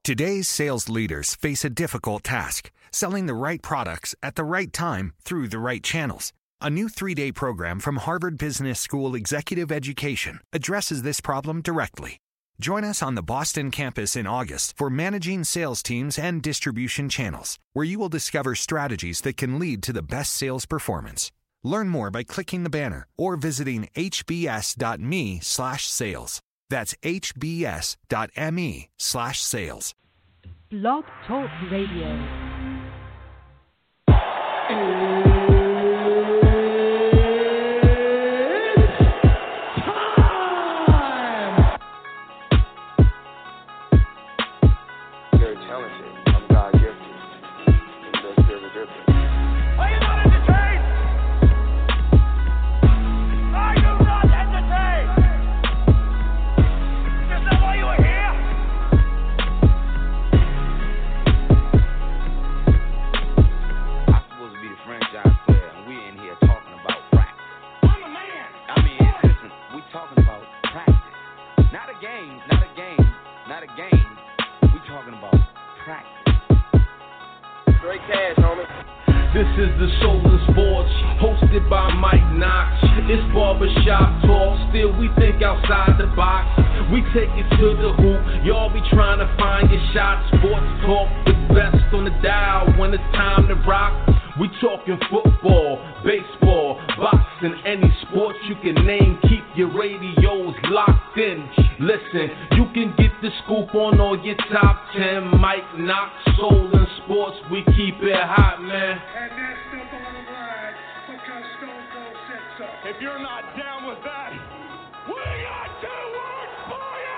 Today's sales leaders face a difficult task, selling the right products at the right time through the right channels. A new 3-day program from Harvard Business School Executive Education addresses this problem directly. Join us on the Boston campus in August for Managing Sales Teams and Distribution Channels, where you will discover strategies that can lead to the best sales performance. Learn more by clicking the banner or visiting hbs.me/sales. That's hbs.me/sales. Blog Talk Radio. This is the Stolen Sports, hosted by Mike Knox. It's barbershop talk, still we think outside the box. We take it to the hoop, y'all be trying to find your shot. Sports talk, the best on the dial when it's time to rock. We talking football, baseball, boxing, any sports you can name. Keep your radios locked in. Listen, you can get the scoop on all your top 10. Mike Knox, Soul and Sports, we keep it hot, man. And that's the bottom line because Stone Cold said so. If you're not down with that, we got 2 words for you!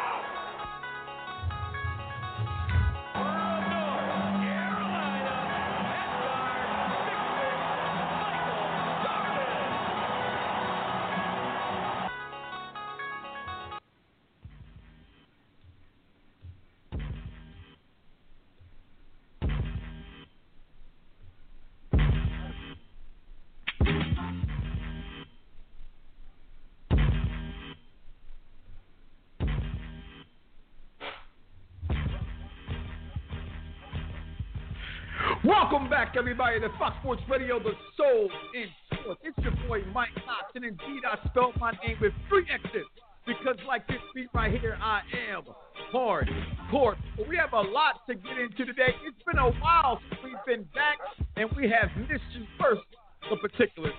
Welcome back, everybody, to Fox Sports Radio, the Soul in Sports. It's your boy, Mike Knox, and indeed, I spelled my name with 3 X's because, like this beat right here, I am hardcore. But we have a lot to get into today. It's been a while since we've been back, and we have missed you first. The particular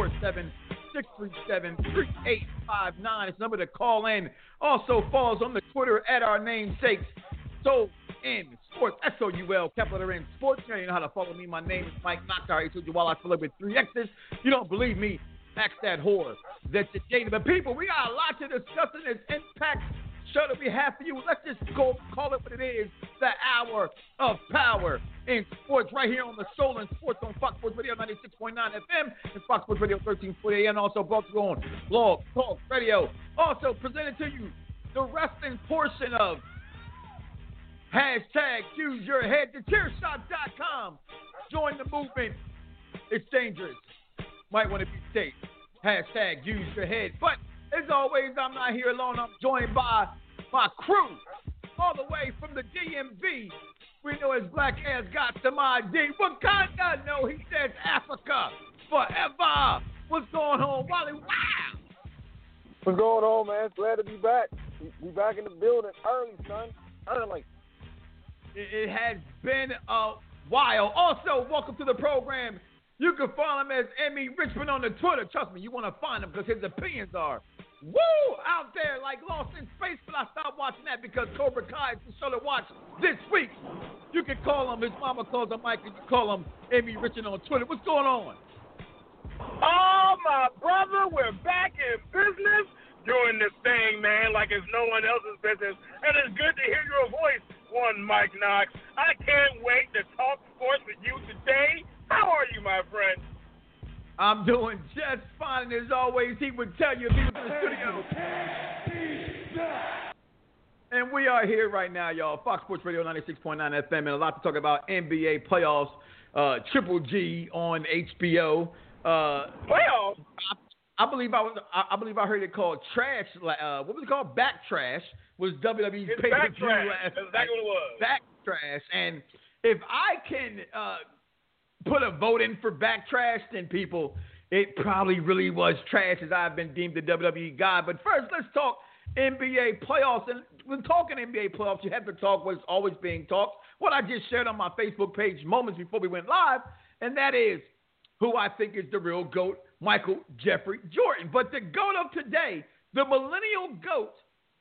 347-637-3859 is the number to call in. Also follows on the Twitter at our namesakes, Soul in Sports, SOUL, capital letter N Sports. You know how to follow me. My name is Mike Knox. I already told you while I fill it with 3 X's. You don't believe me? Ask that whore that's a data. But people, we got a lot to discuss in this Impact show that we have for you. Let's just go call it what it is, the hour of power in sports right here on the Soul in Sports on Fox Sports Radio 96.9 FM and Fox Sports Radio 1340 AM. Also brought to you on Blog Talk Radio. Also presented to you the wrestling portion of Hashtag Use Your Head to Chairshot.com. Join the movement. It's dangerous. Might want to be safe. Hashtag Use Your Head. But as always, I'm not here alone. I'm joined by my crew all the way from the DMV. We know his black ass got some ID. Wakanda, no, he says Africa forever. What's going on, Wally? Wow. What's going on, man? Glad to be back. We back in the building early, son. Early. It has been a while. Also, welcome to the program. You can follow him as Emmy Richmond on the Twitter. Trust me, you want to find him because his opinions are out there like Lost in Space. But I stopped watching that because Cobra Kai is the show to watch this week. You can call him. His mama calls him Mike, and you call him Emmy Richmond on Twitter. What's going on? Oh, my brother, we're back in business doing this thing, man, like it's no one else's business. And it's good to hear your voice, one Mike Knox. I can't wait to talk sports with you today. How are you, my friend? I'm doing just fine. As always, he would tell you if he was in the studio. And we are here right now, y'all. Fox Sports Radio 96.9 FM, and a lot to talk about. NBA playoffs, Triple G on HBO. Playoffs? I believe I heard it called trash. What was it called? Back trash. was WWE's It's pay-per-view back trash. last That's exactly what it was. Back trash. And if I can put a vote in for back trash, then people, it probably really was trash as I've been deemed the WWE guy. But first, let's talk NBA playoffs. And when talking NBA playoffs, you have to talk what's always being talked. What I just shared on my Facebook page moments before we went live, and that is who I think is the real GOAT, Michael Jeffrey Jordan. But the GOAT of today, the millennial GOAT,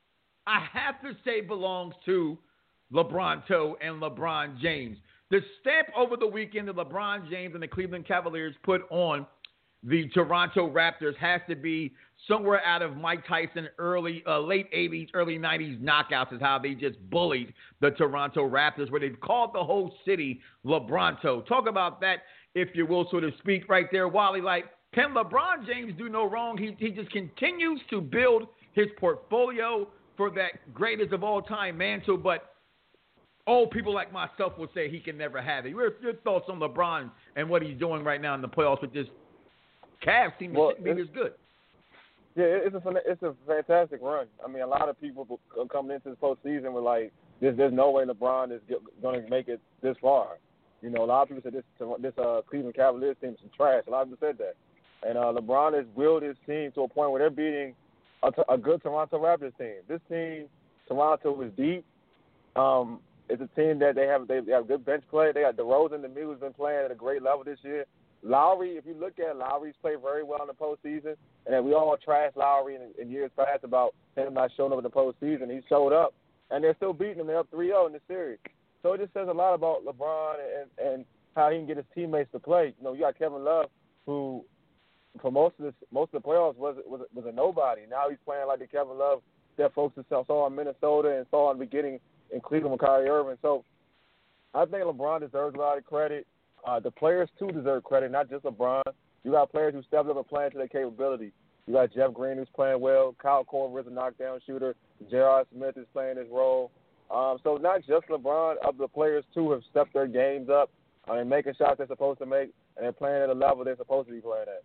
I have to say belongs to LeBronto and LeBron James. The stamp over the weekend that LeBron James and the Cleveland Cavaliers put on the Toronto Raptors has to be somewhere out of Mike Tyson late 80s, early 90s knockouts is how they just bullied the Toronto Raptors, where they called the whole city LeBronto. Talk about that, if you will, so to speak, right there, Wally. Like, can LeBron James do no wrong? He just continues to build his portfolio for that greatest of all time mantle, but old people like myself will say he can never have it. Your thoughts on LeBron and what he's doing right now in the playoffs with this Cavs team that shouldn't be as good? Yeah, it's a fantastic run. I mean, a lot of people coming into this postseason were like, there's no way LeBron is going to make it this far. You know, a lot of people said this Cleveland Cavaliers team is some trash. A lot of people said that. And LeBron has willed his team to a point where they're beating a good Toronto Raptors team. This team, Toronto, is deep. It's a team that they have good bench play. They got DeRozan, the who's been playing at a great level this year. Lowry, if you look at Lowry's played very well in the postseason, and we all trashed Lowry in years past about him not showing up in the postseason. He showed up, and they're still beating him. They're up 3-0 in the series. So it just says a lot about LeBron and how he can get his teammates to play. You know, you got Kevin Love, who for most of the playoffs was a nobody. Now he's playing like the Kevin Love that folks saw in Minnesota and saw in the beginning in Cleveland with Kyrie Irving. So I think LeBron deserves a lot of credit. The players, too, deserve credit, not just LeBron. You got players who stepped up and playing to their capability. You got Jeff Green, who's playing well. Kyle Korver is a knockdown shooter. J.R. Smith is playing his role. So not just LeBron, other players, too, have stepped their games up and making shots they're supposed to make, and they're playing at a level they're supposed to be playing at.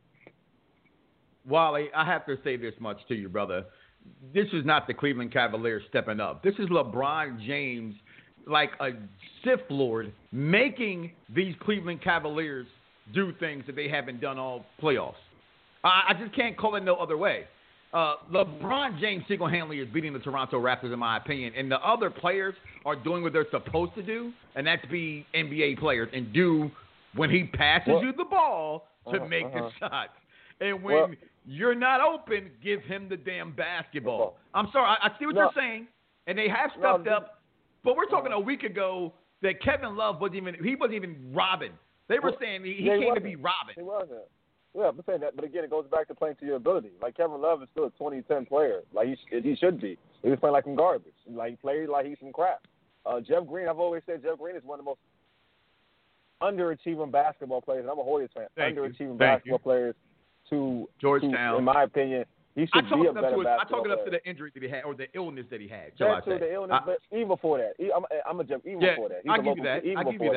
Wally, I have to say this much to you, brother. This is not the Cleveland Cavaliers stepping up. This is LeBron James, like a Sith Lord, making these Cleveland Cavaliers do things that they haven't done all playoffs. I just can't call it no other way. LeBron James single-handedly is beating the Toronto Raptors, in my opinion, and the other players are doing what they're supposed to do, and that's be NBA players and do when he passes you the ball to make the shots. And when you're not open, give him the damn basketball. I'm sorry, I see what you're saying, and they have stepped up, but we're talking a week ago that Kevin Love wasn't even robbing. They were saying he came to be robbing. He wasn't. Yeah, I'm saying that, but again, it goes back to playing to your ability. Like, Kevin Love is still a 2010 player. Like, he should be. He was playing like some garbage. Like, he played like he's some crap. Jeff Green, I've always said Jeff Green is one of the most underachieving basketball players, and I'm a Warriors fan. Underachieving basketball players to Georgetown. In my opinion, he should be a better basketball player. I chalk it up to the injury that he had or the illness that he had. That's true, the illness, but even before that. Before that. I'll give you that.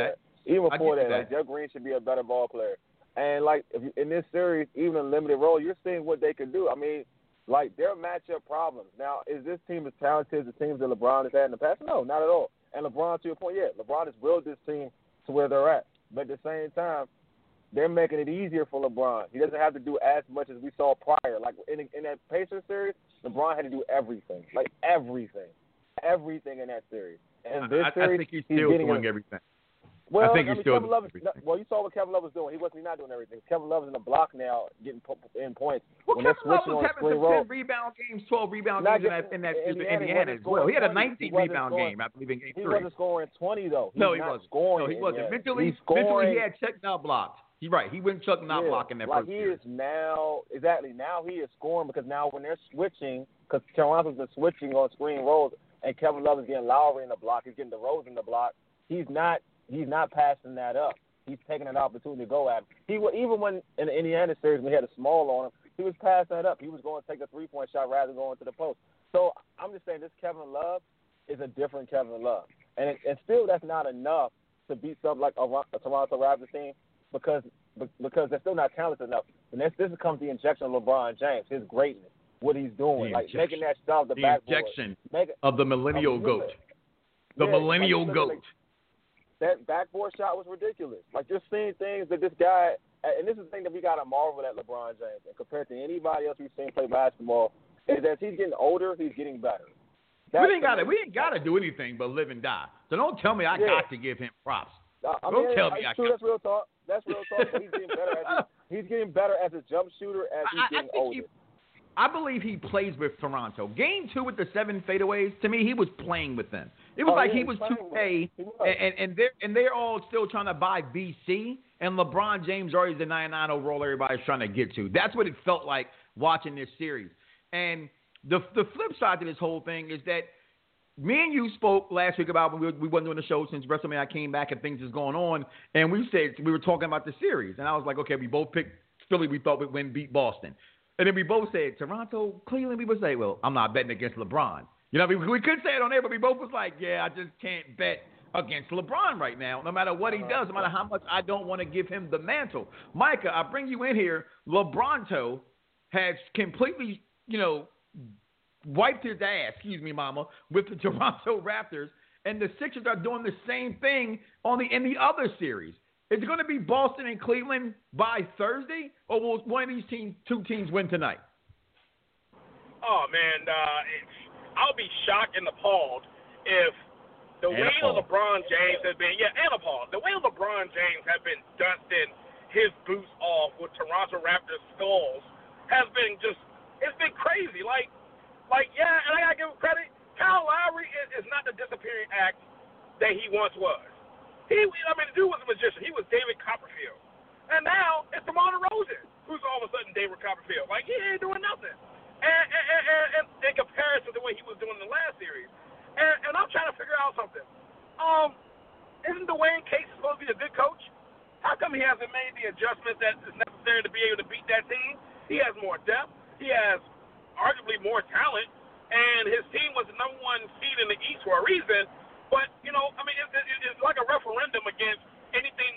Even before that, like, Jeff Green should be a better ball player. And, like, in this series, even in a limited role, you're seeing what they can do. I mean, like, they're matchup problems. Now, is this team as talented as the teams that LeBron has had in the past? No, not at all. And LeBron, to your point, LeBron has willed this team to where they're at. But at the same time, they're making it easier for LeBron. He doesn't have to do as much as we saw prior. Like, in that Pacers series, LeBron had to do everything. Like, everything. Everything in that series. And this series, I think he's still doing everything. Well, I think he's still Kevin Love you saw what Kevin Love was doing. He wasn't not doing everything. Kevin Love is in the block now, getting in points. Well, Kevin Love was having some 10 rebound games, 12 rebound games in Indiana as well. He had a 19 rebound game, I believe, in Game 3. He wasn't scoring 20, though. No, he wasn't. Scoring. No, he wasn't. Mentally, he had Chuck not blocked. He's right. He went Chuck not blocking that first year. He is now, now he is scoring because now when they're switching, because Toronto's been switching on screen rolls, and Kevin Love is getting Lowry in the block, he's getting DeRozan in the block, he's not passing that up. He's taking an opportunity to go at him. Even when in the Indiana series when he had a small on him, he was passing that up. He was going to take a three-point shot rather than going to the post. So I'm just saying this Kevin Love is a different Kevin Love. And still that's not enough to beat something like a Toronto Raptors team because they're still not talented enough. And this comes the injection of LeBron James, his greatness. what he's doing, like making that stuff the backboard. Injection of the millennial goat. The millennial goat. That backboard shot was ridiculous. Like, just seeing things that this guy, and this is the thing that we got to marvel at LeBron James, and compared to anybody else we've seen play basketball, is that as he's getting older, he's getting better. We ain't got to do anything but live and die. So don't tell me I got to give him props. Don't tell me I got to. That's real talk. That's real talk. But he's getting better as a jump shooter as he's getting older. I believe he plays with Toronto. Game 2 with the 7 fadeaways, to me, he was playing with them. It was he was 2K, and they're all still trying to buy BC, and LeBron James already is the 99 overall everybody's trying to get to. That's what it felt like watching this series. And the flip side to this whole thing is that me and you spoke last week about when we wasn't doing the show since WrestleMania. I came back and things is going on, and we were talking about the series, and I was like, okay, we both picked Philly. We thought we'd win, beat Boston. And then we both said, Toronto, Cleveland, we would say, well, I'm not betting against LeBron. You know, we could say it on there, but we both was like, yeah, I just can't bet against LeBron right now, no matter what he does, no matter how much I don't want to give him the mantle. Micah, I bring you in here. LeBronto has completely, wiped his ass, mama, with the Toronto Raptors, and the Sixers are doing the same thing in the other series. Is it going to be Boston and Cleveland by Thursday, or will one of these two teams win tonight? Oh, man, I'll be shocked and appalled if the way LeBron James has been, the way LeBron James has been dusting his boots off with Toronto Raptors skulls has been it's been crazy. And I got to give him credit, Kyle Lowry is not the disappearing act that he once was. The dude was a magician. He was David Copperfield. And now it's DeMar DeRozan, who's all of a sudden David Copperfield. He ain't doing nothing. And in comparison to the way he was doing in the last series. And I'm trying to figure out something. Isn't Dwayne Casey supposed to be a good coach? How come he hasn't made the adjustment that is necessary to be able to beat that team? He has more depth. He has arguably more talent. And his team was the number 1 seed in the East for a reason. But, it's like a referendum against anything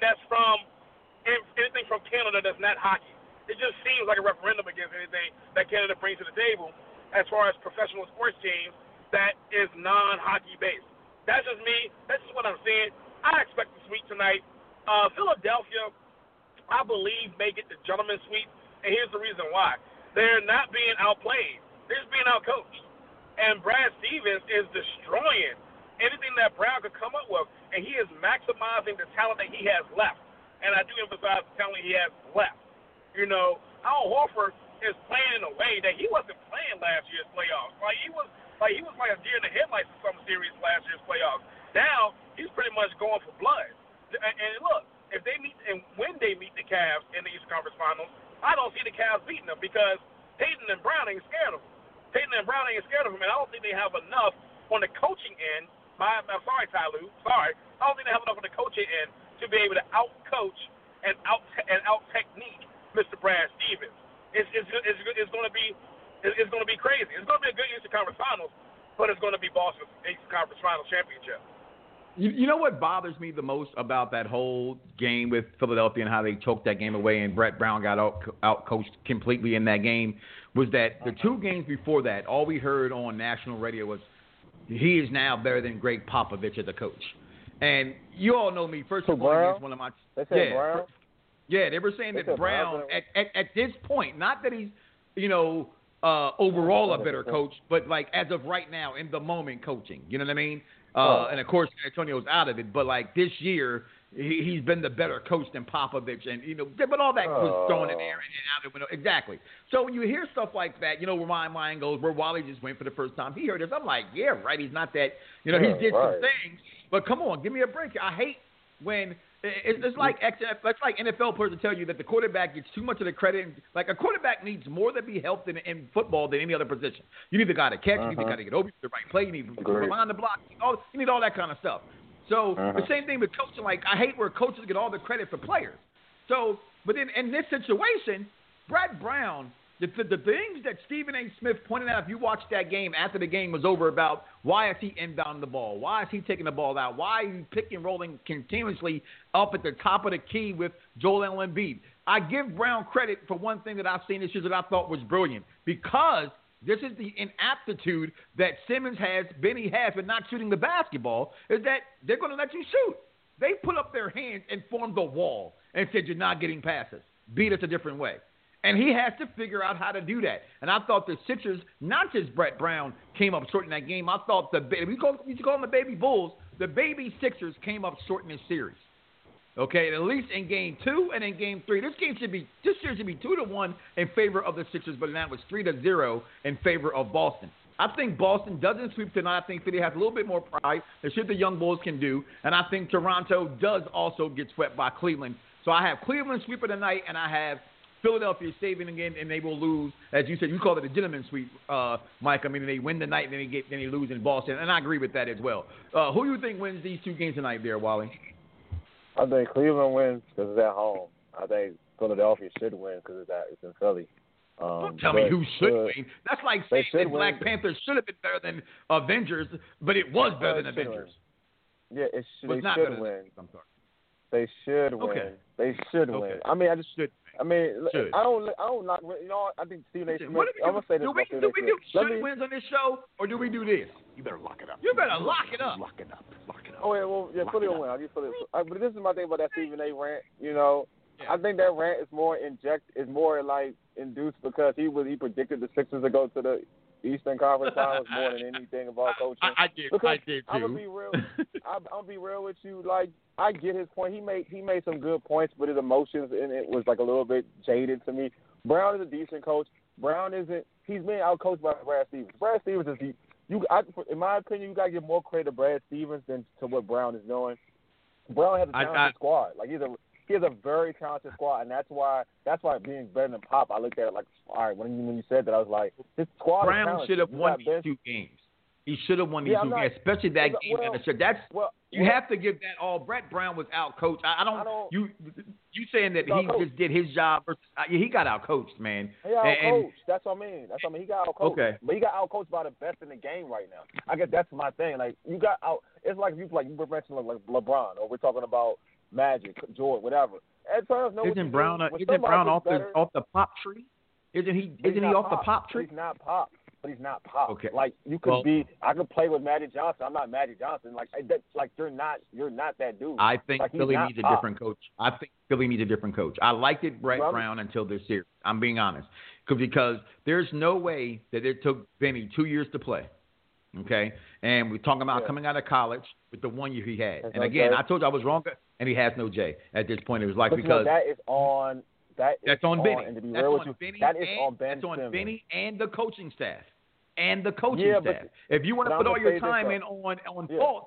from Canada that's not hockey. It just seems like a referendum against anything that Canada brings to the table as far as professional sports teams that is non-hockey based. That's just me. That's just what I'm seeing. I expect the sweep tonight. Philadelphia, I believe, may get the gentleman's sweep, and here's the reason why. They're not being outplayed. They're just being outcoached. And Brad Stevens is destroying anything that Brown could come up with, and he is maximizing the talent that he has left. And I do emphasize the talent he has left. Al Horford is playing in a way that he wasn't playing last year's playoffs. He was like a deer in the headlights in some series last year's playoffs. Now he's pretty much going for blood. And look, if they meet and when they meet the Cavs in the Eastern Conference Finals, I don't see the Cavs beating them because Tatum and Brown ain't scared of him. And I don't think they have enough on the coaching end. I'm sorry, Ty Lue. Sorry. I don't think they have enough on the coaching end to be able to out-coach and out-technique Mr. Brad Stevens. It's going to be crazy. It's going to be a good Eastern Conference Finals, but it's going to be Boston's Eastern Conference Finals championship. You know what bothers me the most about that whole game with Philadelphia and how they choked that game away and Brett Brown got out-coached completely in that game was that the 2 games before that, all we heard on national radio was, he is now better than Greg Popovich as a coach. And you all know me. First of all, he's one of my – They said Brown? Yeah, they were saying that Brown, at this point, not that he's, overall a better coach, but as of right now, in the moment coaching. You know what I mean? And, of course, Antonio's out of it. But, this year, he's been the better coach than Popovich. And, but all that was thrown in there and out the window. Exactly. So when you hear stuff like that, where my mind goes, where Wally just went for the first time. He heard this. I'm like, yeah, right. He's not that, he did some things. But come on, give me a break. I hate when it's like NFL players tell you that the quarterback gets too much of the credit. A quarterback needs more to be helped in football than any other position. You need the guy to catch. You need the guy to get over the right play. You need to behind the block. You need all that kind of stuff. So the same thing with coaching. I hate where coaches get all the credit for players. So, but in this situation, Brett Brown, the things that Stephen A. Smith pointed out, if you watched that game after the game was over about why is he inbounding the ball? Why is he taking the ball out? Why are you pick and rolling continuously up at the top of the key with Joel Embiid? I give Brown credit for one thing that I've seen this year that I thought was brilliant because This is the inaptitude that Simmons has, Benny has, for not shooting the basketball, is that they're going to let you shoot. They put up their hands and formed a wall and said, you're not getting passes. Beat us a different way. And he has to figure out how to do that. And I thought the Sixers, not just Brett Brown, came up short in that game. I thought we used to call them the baby Bulls. The baby Sixers came up short in this series. Okay, at least in Game 2 and in Game 3. This series should be 2-1 in favor of the Sixers, but now it's 3-0 in favor of Boston. I think Boston doesn't sweep tonight. I think Philly has a little bit more pride. That's what the young Bulls can do. And I think Toronto does also get swept by Cleveland. So I have Cleveland sweeping tonight, and I have Philadelphia saving again, and they will lose. As you said, you called it a gentleman's sweep, Mike. I mean, they win the night, and then they lose in Boston. And I agree with that as well. Who do you think wins these two games tonight there, Wally? I think Cleveland wins because it's at home. I think Philadelphia should win because it's in Philly. Don't tell me who should win. That's like saying that Black Panther should have been better than Avengers, but it was better than Avengers. Yeah, they should win. They should win. Okay. They should win. I mean, I don't like. You know, I think Stephen A. Smith. I'm gonna say this. Do we do should wins on this show, or do we do this? You better lock it up. You better lock it up. Lock it up. Oh yeah, Philly will win. But this is my thing about that Stephen A. rant. You know, I think that rant is more like induced because he predicted the Sixers to go to the Eastern Conference Finals more than anything about coaching. I did too. I'm gonna be real. I'm gonna be real with you. Like, I get his point. He made some good points, but his emotions in it was like a little bit jaded to me. Brown is a decent coach. Brown isn't. He's being outcoached by Brad Stevens. Brad Stevens is in my opinion, you gotta give more credit to Brad Stevens than to what Brown is doing. Brown has a talented squad. Like, he has a very talented squad, and that's why being better than Pop, I looked at it like, all right, when you said that, I was like, this squad Brown is talented. should have won these two games. He should have won these two games, especially that game. You have to give that all. Brett Brown was out coached. You saying that he just did his job? He got out coached, man. He out coached. That's what I mean. He got out coached. Okay. But he got out coached by the best in the game right now. I guess that's my thing. Like, you got out. It's like you were mentioning like LeBron, or we're talking about Magic, Jordan, whatever. Isn't Brown off the pop tree? Isn't he off the pop tree? He's not Pop. But he's not Pop. Okay. Like, I could play with Magic Johnson. I'm not Magic Johnson. Like, you're not that dude. I think Philly needs a different coach. I liked it, Brett Brown, until this series. I'm being honest. Because there's no way that it took Benny 2 years to play. Okay? And we're talking about coming out of college with the 1 year he had. And again, I told you I was wrong, and he has no J at this point. It was like, because that's on Benny. And to be real with you, that is on Ben Simmons. That's on Benny and the coaching staff. Staff. If you want to put all your time in on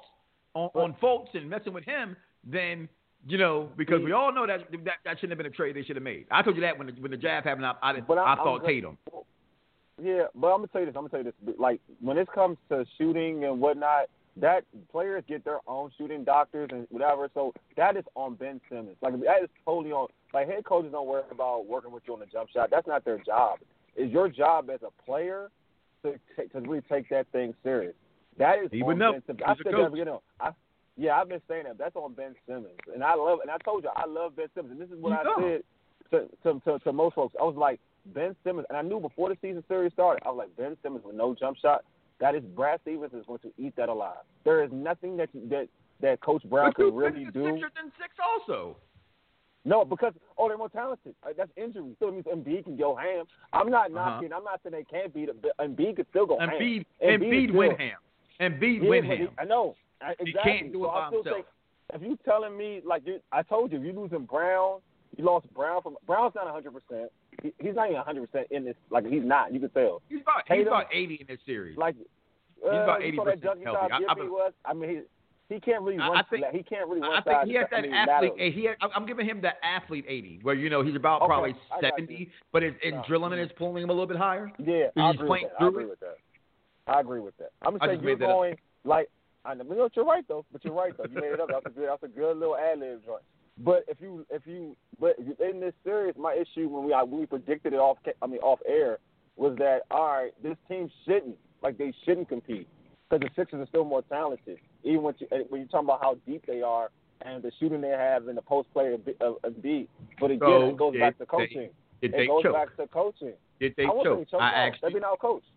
Fultz and messing with him, then because we all know that shouldn't have been a trade they should have made. I told you that when the Jazz happened, I thought Tatum. Yeah, but I'm gonna tell you this. Like, when it comes to shooting and whatnot, that players get their own shooting doctors and whatever. So that is on Ben Simmons. Like, that is totally on. Like, head coaches don't worry about working with you on the jump shot. That's not their job. It's your job as a player to really take that thing serious. That is on Ben Simmons. I said that, I've been saying that. That's on Ben Simmons, and I told you I love Ben Simmons, and this is what I said to most folks. I was like, Ben Simmons, and I knew before the season series started, I was like, Ben Simmons with no jump shot. That is, Brad Stevens is going to eat that alive. There is nothing that Coach Brown can really do. Sixers and 6 also. No, because they're more talented. That's injury. Still means Embiid can go ham. I'm not knocking. I'm not saying they can't beat it. Embiid could still go ham. Embiid win ham. Embiid win ham. I know. Exactly. He can't do it by himself. If you telling me, like, I told you, if you losing Brown, you lost Brown Brown's not 100%. He's not even 100% in this. Like, he's not. You can tell. He's about 80 in this series. Like, he's about 80% healthy. He can't really run. He can't really run. I think he has that athlete. I'm giving him the athlete 80, where he's about probably 70, but it's drilling and it's pulling him a little bit higher. Yeah, I agree with that. I agree with that. I'm gonna say you're going like. I know you're right though. You made it up. That's a good little ad lib joint. But if you in this series, my issue when we predicted it off air was that, all right, this team shouldn't compete because the Sixers are still more talented. Even when you're talking about how deep they are and the shooting they have in the post play of beat. But again, it goes back to coaching. Did they choke? Back to coaching. Did they choke? They've been out coached.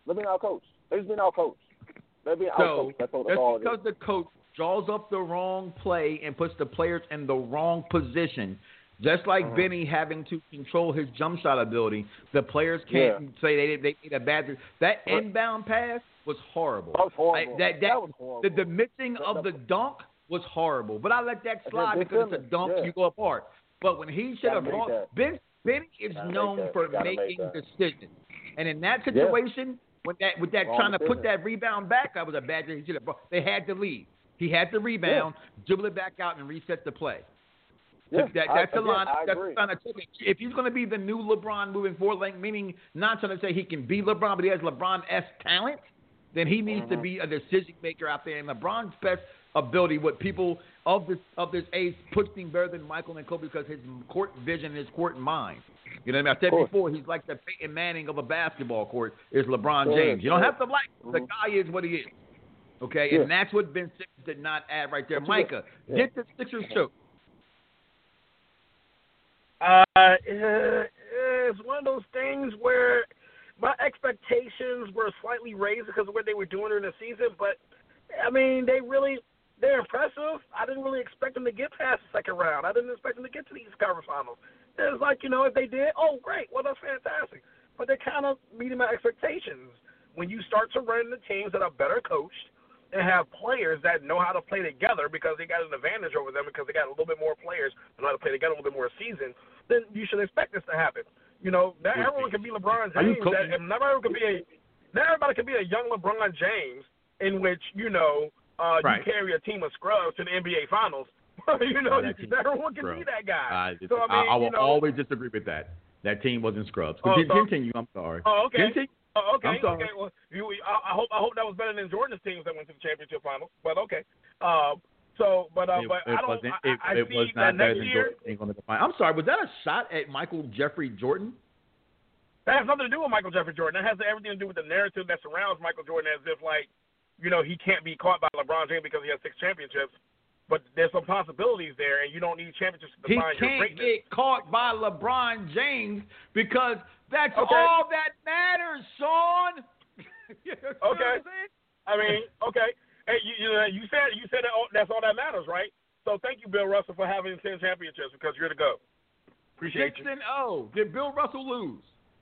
They're being outcoached. They're just being outcoached. They're being outcoached. That's all it is. Because the coach draws up the wrong play and puts the players in the wrong position. Just like Benny having to control his jump shot ability, the players can't say they made a bad. That inbound pass was horrible. That was horrible. That was horrible. The missing of the dunk was horrible. But I let that slide because it's a dunk and you go apart. But when he should have brought Benny is known for making decisions. And in that situation, with that trying to put that rebound back, that was a bad thing. They had to leave. He had to rebound, dribble it back out, and reset the play. Yeah, that's the line. That's the line. If he's going to be the new LeBron moving forward, meaning not trying to say he can be LeBron, but he has LeBron-esque talent, then he needs to be a decision maker out there. And LeBron's best ability, what people of this age puts him better than Michael and Kobe because his court vision and his court mind. You know what I mean? I said before, he's like the Peyton Manning of a basketball court is LeBron James. You don't have to like him. The guy is what he is. Okay? And that's what Ben Simmons did not add right there. Micah, get the Sixers choke. It's one of those things where my expectations were slightly raised because of what they were doing during the season, but, I mean, they're impressive. I didn't really expect them to get past the second round. I didn't expect them to get to the East Conference Finals. It's like, if they did, great. Well, that's fantastic. But they're kind of meeting my expectations. When you start to run into teams that are better coached and have players that know how to play together because they got an advantage over them because they got a little bit more players that know how to play together a little bit more seasoned, then you should expect this to happen. Not everyone can be LeBron James. Not everybody can be a young LeBron James in which, you carry a team of scrubs to the NBA Finals. Not everyone can be that guy. I will always disagree with that. That team wasn't scrubs. Continue. I'm sorry. Oh, okay. Continue. Okay. I'm sorry. Okay. Well, I hope that was better than Jordan's teams that went to the championship finals. But okay. But I see that next year. I'm sorry. Was that a shot at Michael Jeffrey Jordan? That has nothing to do with Michael Jeffrey Jordan. That has everything to do with the narrative that surrounds Michael Jordan, as if he can't be caught by LeBron James because he has 6 championships. But there's some possibilities there, and you don't need championships to define your greatness. He can't get caught by LeBron James because that's all that matters, Sean. Okay. I mean, okay. Hey, you said that's all that matters, right? So thank you, Bill Russell, for having 10 championships because you're the GOAT. Appreciate 6-0. Did Bill Russell lose?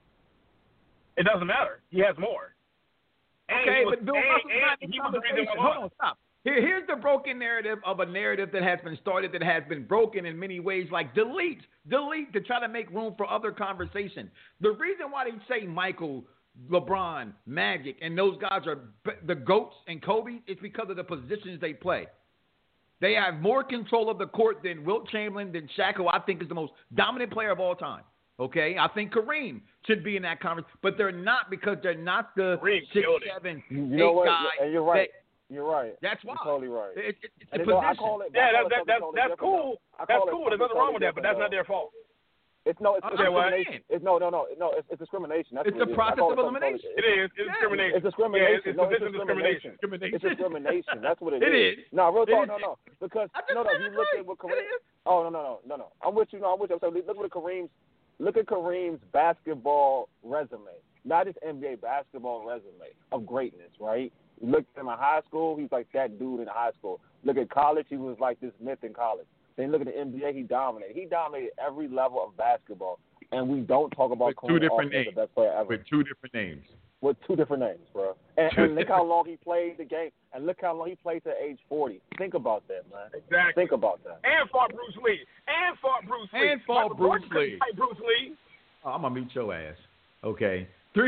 It doesn't matter. He has more. But Bill Russell's not in the conversation. Hold on, stop. Here's the broken narrative of a narrative that has been started that has been broken in many ways, like delete to try to make room for other conversation. The reason why they say Michael, LeBron, Magic, and those guys are the GOATs and Kobe is because of the positions they play. They have more control of the court than Wilt Chamberlain, than Shaq, who I think is the most dominant player of all time. Okay? I think Kareem should be in that conference, but they're not because they're not the 6, 7, 8 guys. And you're right. You're right. That's why. You're totally right. It's the position. That's cool. That's cool. There's nothing wrong with that, but that's not their fault. It's discrimination. It's discrimination. It's a process of elimination. It is. It's discrimination. It's discrimination. It's discrimination. It's discrimination. That's what it is. It is. No, real talk. No. Because if you look at what Kareem. Oh no. I'm with you. I'm with you. So look at Kareem's basketball resume, not his NBA basketball resume of greatness, right? You look at him in high school, he's like that dude in high school. Look at college, he was like this myth in college. Then look at the NBA, he dominated. He dominated every level of basketball. And we don't talk about Kareem as the best player ever. With 2 different names, bro. And look how long he played the game. And look how long he played to age 40. Think about that, man. Exactly. Think about that. And fought Bruce Lee. Bruce Lee. Oh, I'm going to meet your ass. Okay.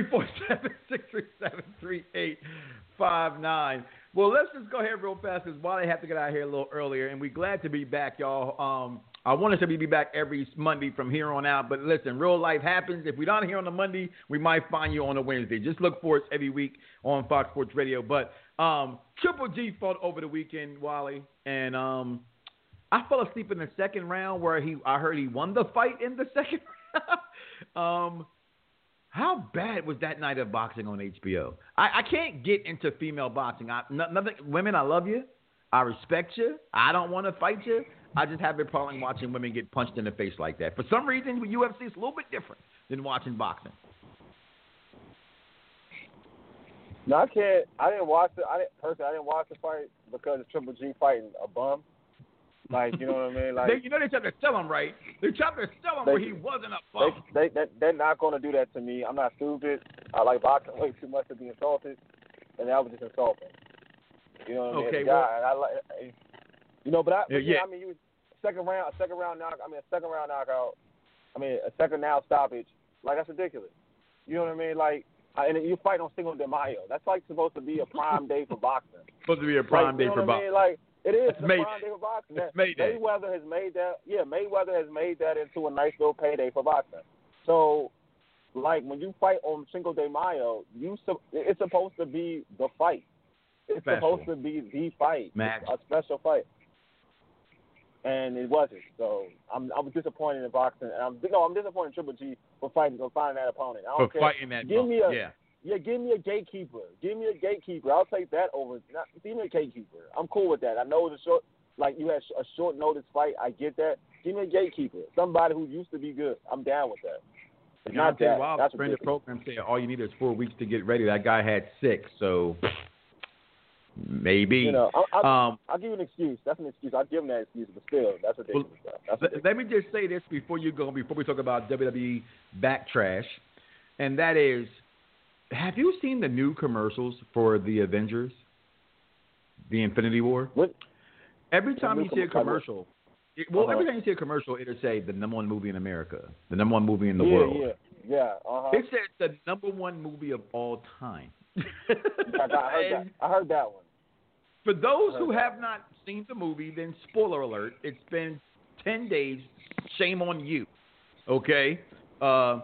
347-637-3859. Well, let's just go ahead real fast because Wally had to get out of here a little earlier, and we're glad to be back, y'all. I wanted to be back every Monday from here on out, but listen, real life happens. If we're not here on a Monday, we might find you on a Wednesday. Just look for us every week on Fox Sports Radio. But Triple G fought over the weekend, Wally, and I fell asleep in the second round where I heard he won the fight in the second round. How bad was that night of boxing on HBO? I can't get into female boxing. Women, I love you. I respect you. I don't want to fight you. I just have a problem watching women get punched in the face like that. For some reason, with UFC, it's a little bit different than watching boxing. No, I can't. I didn't watch it. I didn't watch the fight because of Triple G fighting a bum. Like, you know what I mean? Like, they tried to sell him, right? They tried to sell him where he wasn't a bum. They're not going to do that to me. I'm not stupid. I like boxing way too much to be insulted, and that was just insulting. You know what I mean? Okay, and I like, you know, but yeah. I mean, you second round knockout. I mean, a second now stoppage. Like, that's ridiculous. You know what I mean? Like, and you fight on Cinco de Mayo. That's like supposed to be a prime day for boxing. Supposed to be a prime day for boxing. I mean? Like, it is a prime day for boxing. Mayweather has made that. Yeah, Mayweather has made that into a nice little payday for boxing. So, like, when you fight on Cinco de Mayo, it's supposed to be the fight. It's supposed to be the fight, a special fight, and it wasn't. So I was disappointed in boxing, and I'm disappointed in Triple G for finding that opponent. I don't care. Fighting that. Give me a gatekeeper. Give me a gatekeeper. I'll take that over. Give me a gatekeeper. I'm cool with that. I know it's you had a short notice fight. I get that. Give me a gatekeeper. Somebody who used to be good. I'm down with that. Deontay Wilder's friend of the program said all you need is 4 weeks to get ready. That guy had 6, so maybe. You know, I'll give you an excuse. That's an excuse. I'll give him that excuse, but still, that's ridiculous. Let me just say this before we talk about WWE backtrash, and that is, have you seen the new commercials for the Avengers, the Infinity War? What? Every time you see a commercial, every time you see a commercial, it'll say the number one movie in America, the number one movie in the world. Yeah. It says the number one movie of all time. I heard that one. For those who have not seen the movie, then spoiler alert, it's been 10 days. Shame on you. Okay? Or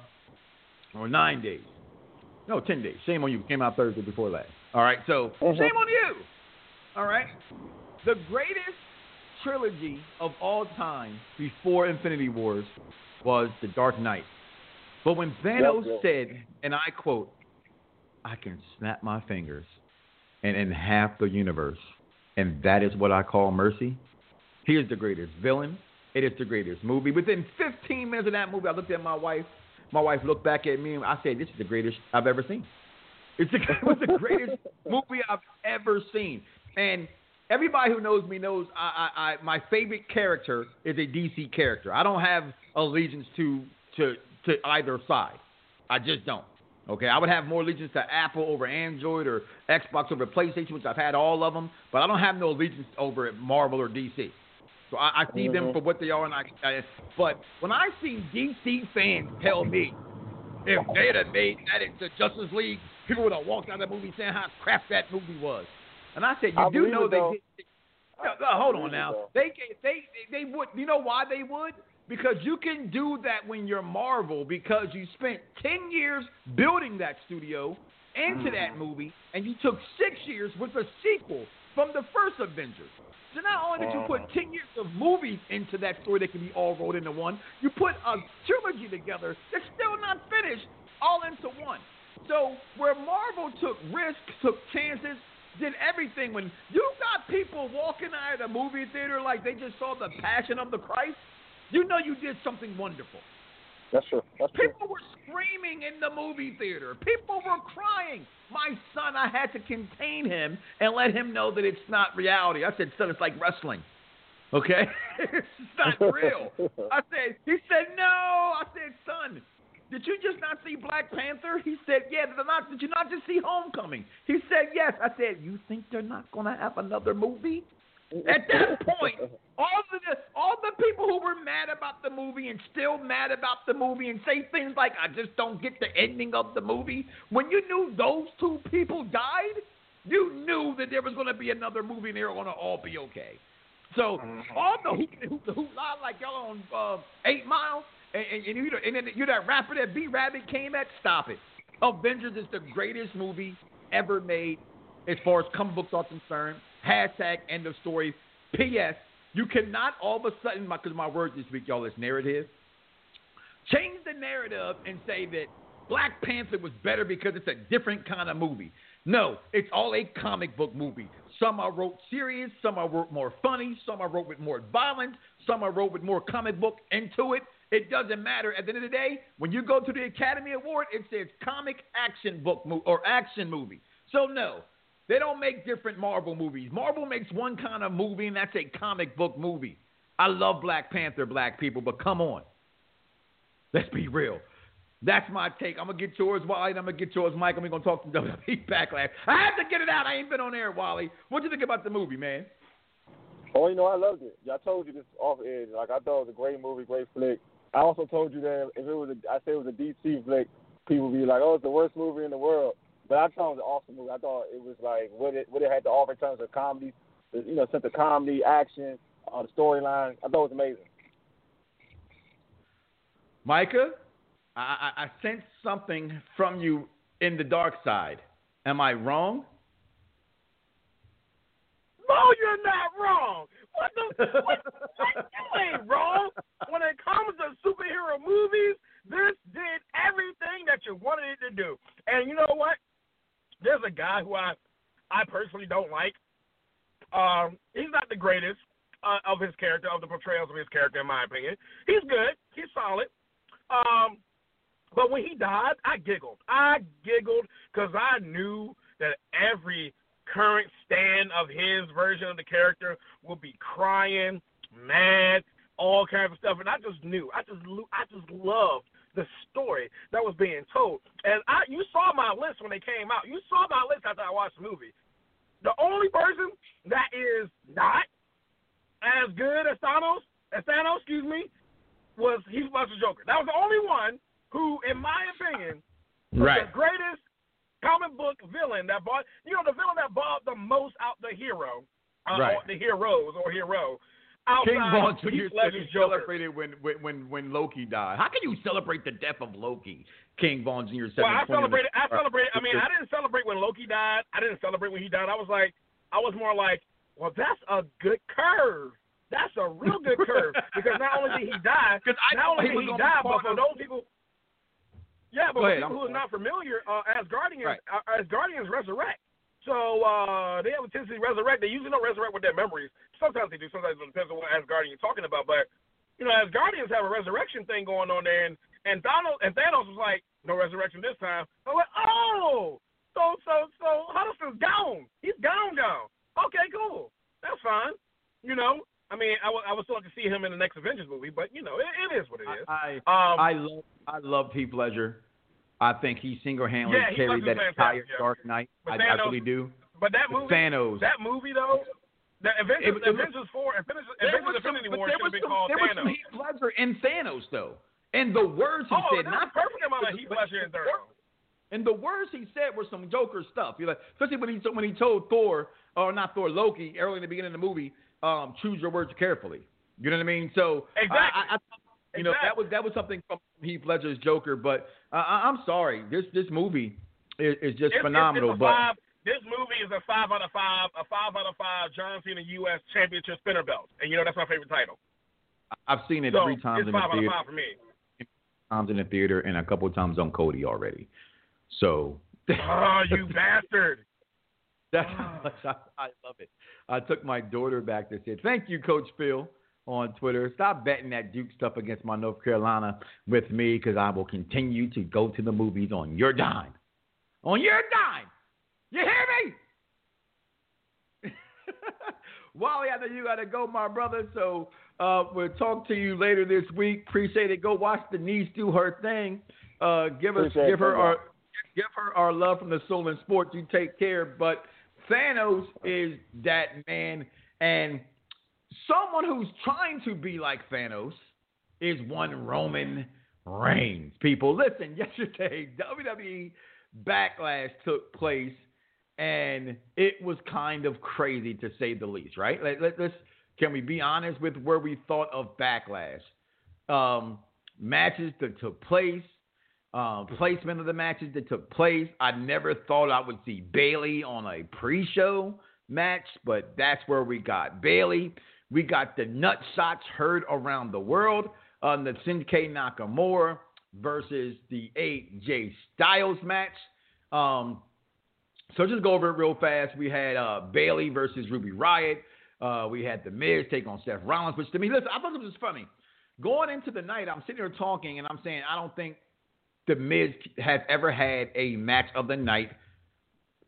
9 days. No, 10 days. Shame on you. Came out Thursday before last. All right? So, shame on you. All right? The greatest trilogy of all time before Infinity Wars was The Dark Knight. But when Thanos said, and I quote, I can snap my fingers and in half the universe, and that is what I call mercy. He is the greatest villain. It is the greatest movie. Within 15 minutes of that movie, I looked at my wife. My wife looked back at me, and I said, this is the greatest I've ever seen. It was the greatest movie I've ever seen. And everybody who knows me knows my favorite character is a DC character. I don't have allegiance to either side. I just don't. Okay, I would have more allegiance to Apple over Android or Xbox over PlayStation, which I've had all of them, but I don't have no allegiance over Marvel or DC. So I see them for what they are, but when I see DC fans tell me if they'd have made that into Justice League, people would have walked out of the movie saying how crap that movie was. And I said, you do know they did. Hold on now. They would. You know why they would? Because you can do that when you're Marvel, because you spent 10 years building that studio into that movie, and you took 6 years with a sequel from the first Avengers. So not only did you put 10 years of movies into that story that can be all rolled into one, you put a trilogy together that's still not finished all into one. So where Marvel took risks, took chances, did everything, when you got people walking out of the movie theater like they just saw the Passion of the Christ, you know you did something wonderful. That's true. People were screaming in the movie theater. People were crying. My son, I had to contain him and let him know that it's not reality. I said, son, it's like wrestling. Okay? It's not real. He said, no. I said, son, did you just not see Black Panther? He said, yeah. Did you not just see Homecoming? He said, yes. I said, you think they're not going to have another movie? At that point, all the people who were mad about the movie and still mad about the movie and say things like, I just don't get the ending of the movie, when you knew those two people died, you knew that there was going to be another movie and they were going to all be okay. So all the who lied like y'all on 8 Mile, and then you're that rapper that B-Rabbit came at, stop it. Avengers is the greatest movie ever made as far as comic books are concerned. Hashtag end of story. P.S. You cannot all of a sudden, because my word this week, y'all, is narrative, change the narrative and say that Black Panther was better because it's a different kind of movie. No, it's all a comic book movie. Some I wrote serious, some I wrote more funny, some I wrote with more violence, some I wrote with more comic book into it. It doesn't matter. At the end of the day, when you go to the Academy Award, it says comic action book or action movie. So, no, they don't make different Marvel movies. Marvel makes one kind of movie, and that's a comic book movie. I love Black Panther, black people, but come on. Let's be real. That's my take. I'm going to get yours, Wally, and I'm going to get yours, Mike, and we're going to talk some WWE Backlash. I had to get it out. I ain't been on air, Wally. What'd you think about the movie, man? Oh, I loved it. I told you this off edge. Like, I thought it was a great movie, great flick. I also told you that if I say it was a DC flick, people would be like, oh, it's the worst movie in the world. But I thought it was an awesome movie. I thought it was like what it had to offer in terms of comedy, sense of comedy, action, the storyline. I thought it was amazing. Micah, I sense something from you in the dark side. Am I wrong? No, you're not wrong. What? You ain't wrong. When it comes to superhero movies, this did everything that you wanted it to do. And you know what? There's a guy who I personally don't like. He's not the greatest of his character, of the portrayals of his character, in my opinion. He's good. He's solid. But when he died, I giggled. I giggled because I knew that every current stand of his version of the character would be crying, mad, all kinds of stuff. And I just knew. I just loved the story that was being told. And you saw my list when they came out. You saw my list after I watched the movie. The only person that is not as good as Thanos, was Heath Ledger's Joker. That was the only one who, in my opinion, was the greatest comic book villain that bought, the villain that bought the most out the hero, the heroes or hero. King Von Jr. celebrated when Loki died. How can you celebrate the death of Loki? King Von Jr. Well, I celebrated. I mean, I didn't celebrate when Loki died. I didn't celebrate when he died. I was more like, well, that's a good curve. That's a real good curve because not only did he die, but for those people. Yeah, but for people who are not familiar, Asgardians resurrect. So they have a tendency to resurrect. They usually don't resurrect with their memories. Sometimes they do. Sometimes it depends on what Asgardian you're talking about. But, Asgardians have a resurrection thing going on there. And Thanos was like, no resurrection this time. I'm like, oh, so Huddleston's gone. He's gone. Okay, cool. That's fine. I mean, I would still like to see him in the next Avengers movie, but it is what it is. I love Heath Ledger. I think he single-handedly carried that entire Dark Knight. I really do. But that movie, though, the Avengers 4 and Avengers Infinity War should have been called Thanos. There was some Heath Ledger in Thanos, though, and the words he said. Not a perfect amount of Heath Ledger in Thanos. And the words he said were some Joker stuff. Especially when he told Loki, early in the beginning of the movie. Choose your words carefully. You know what I mean? So exactly. That was something from Heath Ledger's Joker. But I'm sorry, this movie is just phenomenal. This movie is a 5 out of 5, a 5 out of 5 John Cena U.S. Championship spinner belt, and that's my favorite title. I've seen it 3 times in the theater. It's 5 out of 5 for me. Times in the theater and a couple of times on Cody already. So. Oh, you bastard! That's how much I love it. I took my daughter back to say, thank you, Coach Phil, on Twitter. Stop betting that Duke stuff against my North Carolina with me because I will continue to go to the movies on your dime. On your dime. You hear me? Wally, I know you got to go, my brother. So we'll talk to you later this week. Appreciate it. Go watch Denise do her thing. Give her our love from the Soul and Sports. You take care. But Thanos is that man, and someone who's trying to be like Thanos is one Roman Reigns. People, listen, yesterday WWE Backlash took place, and it was kind of crazy to say the least, right? Can we be honest with where we thought of Backlash? Matches that took place. Placement of the matches that took place. I never thought I would see Bayley on a pre-show match, but that's where we got Bayley. We got the nut shots heard around the world. The Shinsuke Nakamura versus the AJ Styles match. So just go over it real fast. We had Bayley versus Ruby Riott. We had The Miz take on Seth Rollins, which to me, listen, I thought it was funny. Going into the night, I'm sitting here talking, and I'm saying I don't think The Miz has ever had a match of the night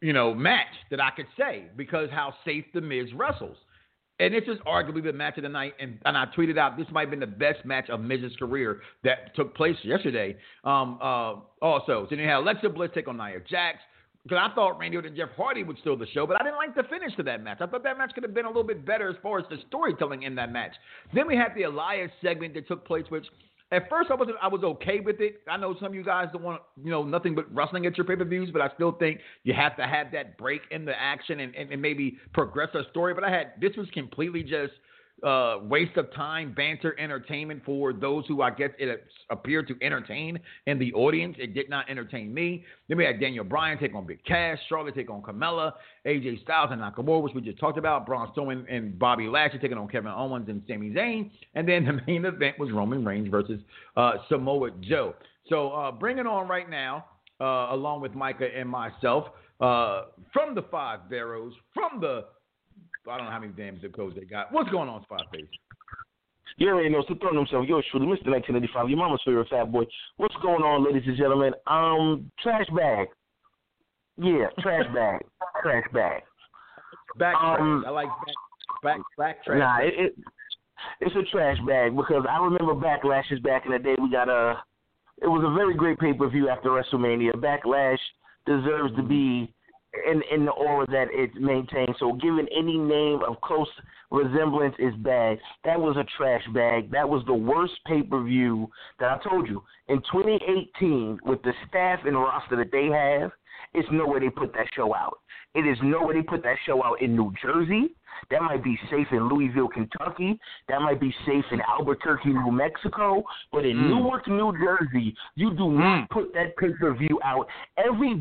match that I could say because how safe The Miz wrestles. And this is arguably the match of the night, and I tweeted out this might have been the best match of Miz's career that took place yesterday. Also, so you had Alexa Bliss take on Nia Jax, because I thought Randy Orton and Jeff Hardy would steal the show, but I didn't like the finish to that match. I thought that match could have been a little bit better as far as the storytelling in that match. Then we had the Elias segment that took place, which at first I was okay with it. I know some of you guys don't want nothing but wrestling at your pay-per-views, but I still think you have to have that break in the action and maybe progress a story. But this was completely just waste of time, banter, entertainment for those who I guess it appeared to entertain in the audience. It did not entertain me. Then we had Daniel Bryan take on Big Cass, Charlotte take on Carmella, AJ Styles and Nakamura, which we just talked about, Braun Strowman and Bobby Lashley taking on Kevin Owens and Sami Zayn. And then the main event was Roman Reigns versus Samoa Joe. So bringing on right now, along with Micah and myself, from the Five Barrows, from the I don't know how many damn zip codes they got. What's going on, Spotface? You already know, so throwing himself, yours truly, Mr. 1985, your mama's favorite fat boy. What's going on, ladies and gentlemen? Trash bag. Yeah, trash bag. Trash bag. Back trash. I like back trash. Nah, it's a trash bag because I remember Backlashes back in the day. We got it was a very great pay-per-view after WrestleMania. Backlash deserves to be in the aura that it maintains. So giving any name of close resemblance is bad. That was a trash bag. That was the worst pay-per-view that I told you. In 2018, with the staff and roster that they have, it's no way they put that show out. It is no way they put that show out in New Jersey. That might be safe in Louisville, Kentucky. That might be safe in Albuquerque, New Mexico. But in Newark, New Jersey, you do not put that pay-per-view out. Every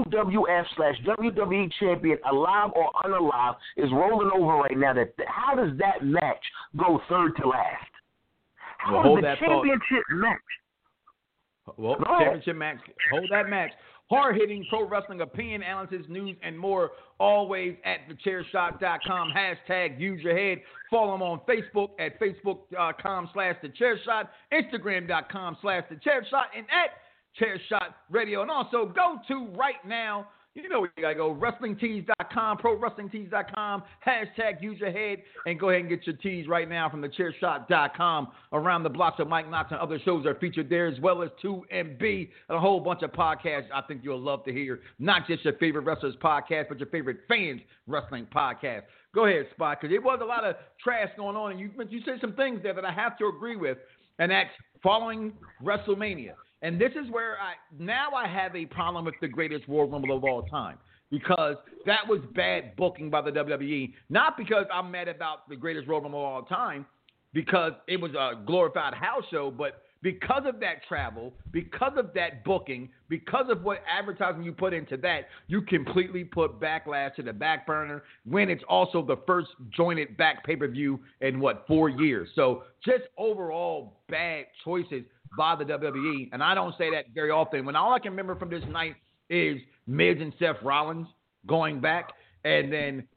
WWF/WWE champion, alive or unalive, is rolling over right now. How does that match go third to last? How does the championship match? Well, championship match. Hold that match. Hard-hitting pro wrestling opinion, analysis, news, and more, always at thechairshot.com. Hashtag use your head. Follow them on Facebook at facebook.com/thechairshot, Instagram.com/thechairshot, and at Chairshot Radio. And also go to right now, you know where you got to go, WrestlingTees.com, ProWrestlingTees.com, hashtag use your head, and go ahead and get your tees right now from thechairshot.com. Around the Blocks of Mike Knox and other shows are featured there, as well as 2MB and a whole bunch of podcasts I think you'll love to hear. Not just your favorite wrestlers podcast, but your favorite fans wrestling podcast. Go ahead, Spot, because there was a lot of trash going on, and you said some things there that I have to agree with, and that's following WrestleMania. And this is where I have a problem with the greatest Royal Rumble of all time, because that was bad booking by the WWE. Not because I'm mad about the greatest Royal Rumble of all time, because it was a glorified house show, but because of that travel, because of that booking, because of what advertising you put into that, you completely put Backlash to the back burner when it's also the first jointed back pay-per-view in, 4 years. So just overall bad choices by the WWE, and I don't say that very often. When all I can remember from this night is Miz and Seth Rollins going back, and then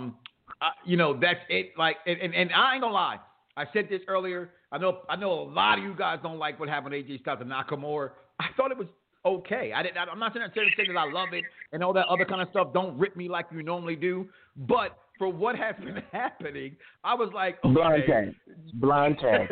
that's it. Like, and I ain't gonna lie, I said this earlier. I know a lot of you guys don't like what happened to AJ Styles and Nakamura. I thought it was okay. I'm not saying that I love it and all that other kind of stuff. Don't rip me like you normally do, but for what has been happening, I was like, okay. Blind tag.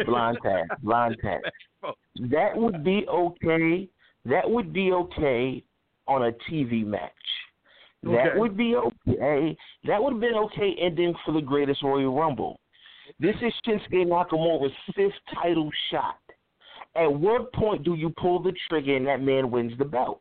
That would be okay. That would be okay on a TV match. That would be okay. That would have been okay ending for the greatest Royal Rumble. This is Shinsuke Nakamura's 5th title shot. At what point do you pull the trigger and that man wins the belt?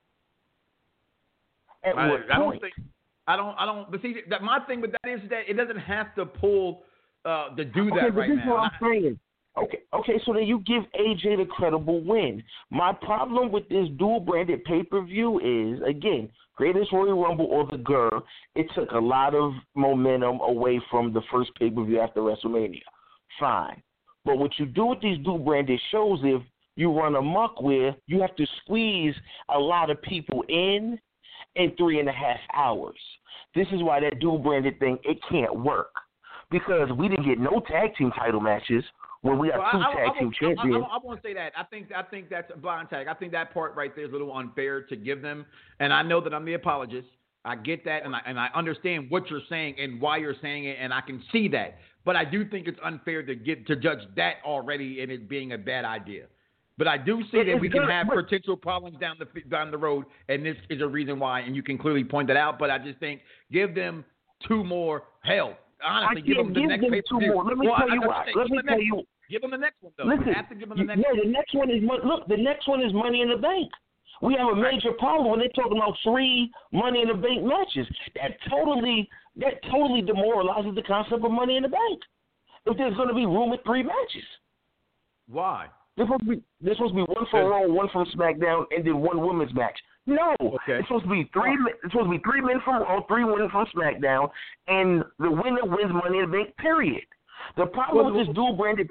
At what point? I don't. But see, my thing with that is that it doesn't have to pull to do that right now. This is what I'm saying. Okay. So then you give AJ the credible win. My problem with this dual-branded pay-per-view is, again, greatest Royal Rumble or the girl. It took a lot of momentum away from the first pay-per-view after WrestleMania. Fine. But what you do with these dual-branded shows, if you run amok where you have to squeeze a lot of people in 3.5 hours. This is why that dual-branded thing, it can't work. Because we didn't get no tag team title matches when we got two tag team champions. I won't say that. I think that's a blind tag. I think that part right there is a little unfair to give them. And I know that I'm the apologist. I get that, and I understand what you're saying and why you're saying it, and I can see that. But I do think it's unfair to judge that already and it being a bad idea. But I do see that we can have potential problems down the road, and this is a reason why, and you can clearly point that out. But I just think give them 2 more. Hell, honestly, give them the next pay-per-view. Let me tell you why. Give them the next one, though. Listen, you have to give them the next one. The next one is the next one is Money in the Bank. We have a major problem when they're talking about 3 Money in the Bank matches. That totally demoralizes the concept of Money in the Bank. If there's going to be room at 3 matches, why? There's supposed to be 1 from Raw, 1 from SmackDown, and then 1 women's match. No, it's supposed to be 3. It's supposed to be 3 men from Raw, 3 women from SmackDown, and the winner wins Money in the Bank. Period. The problem with this dual-branded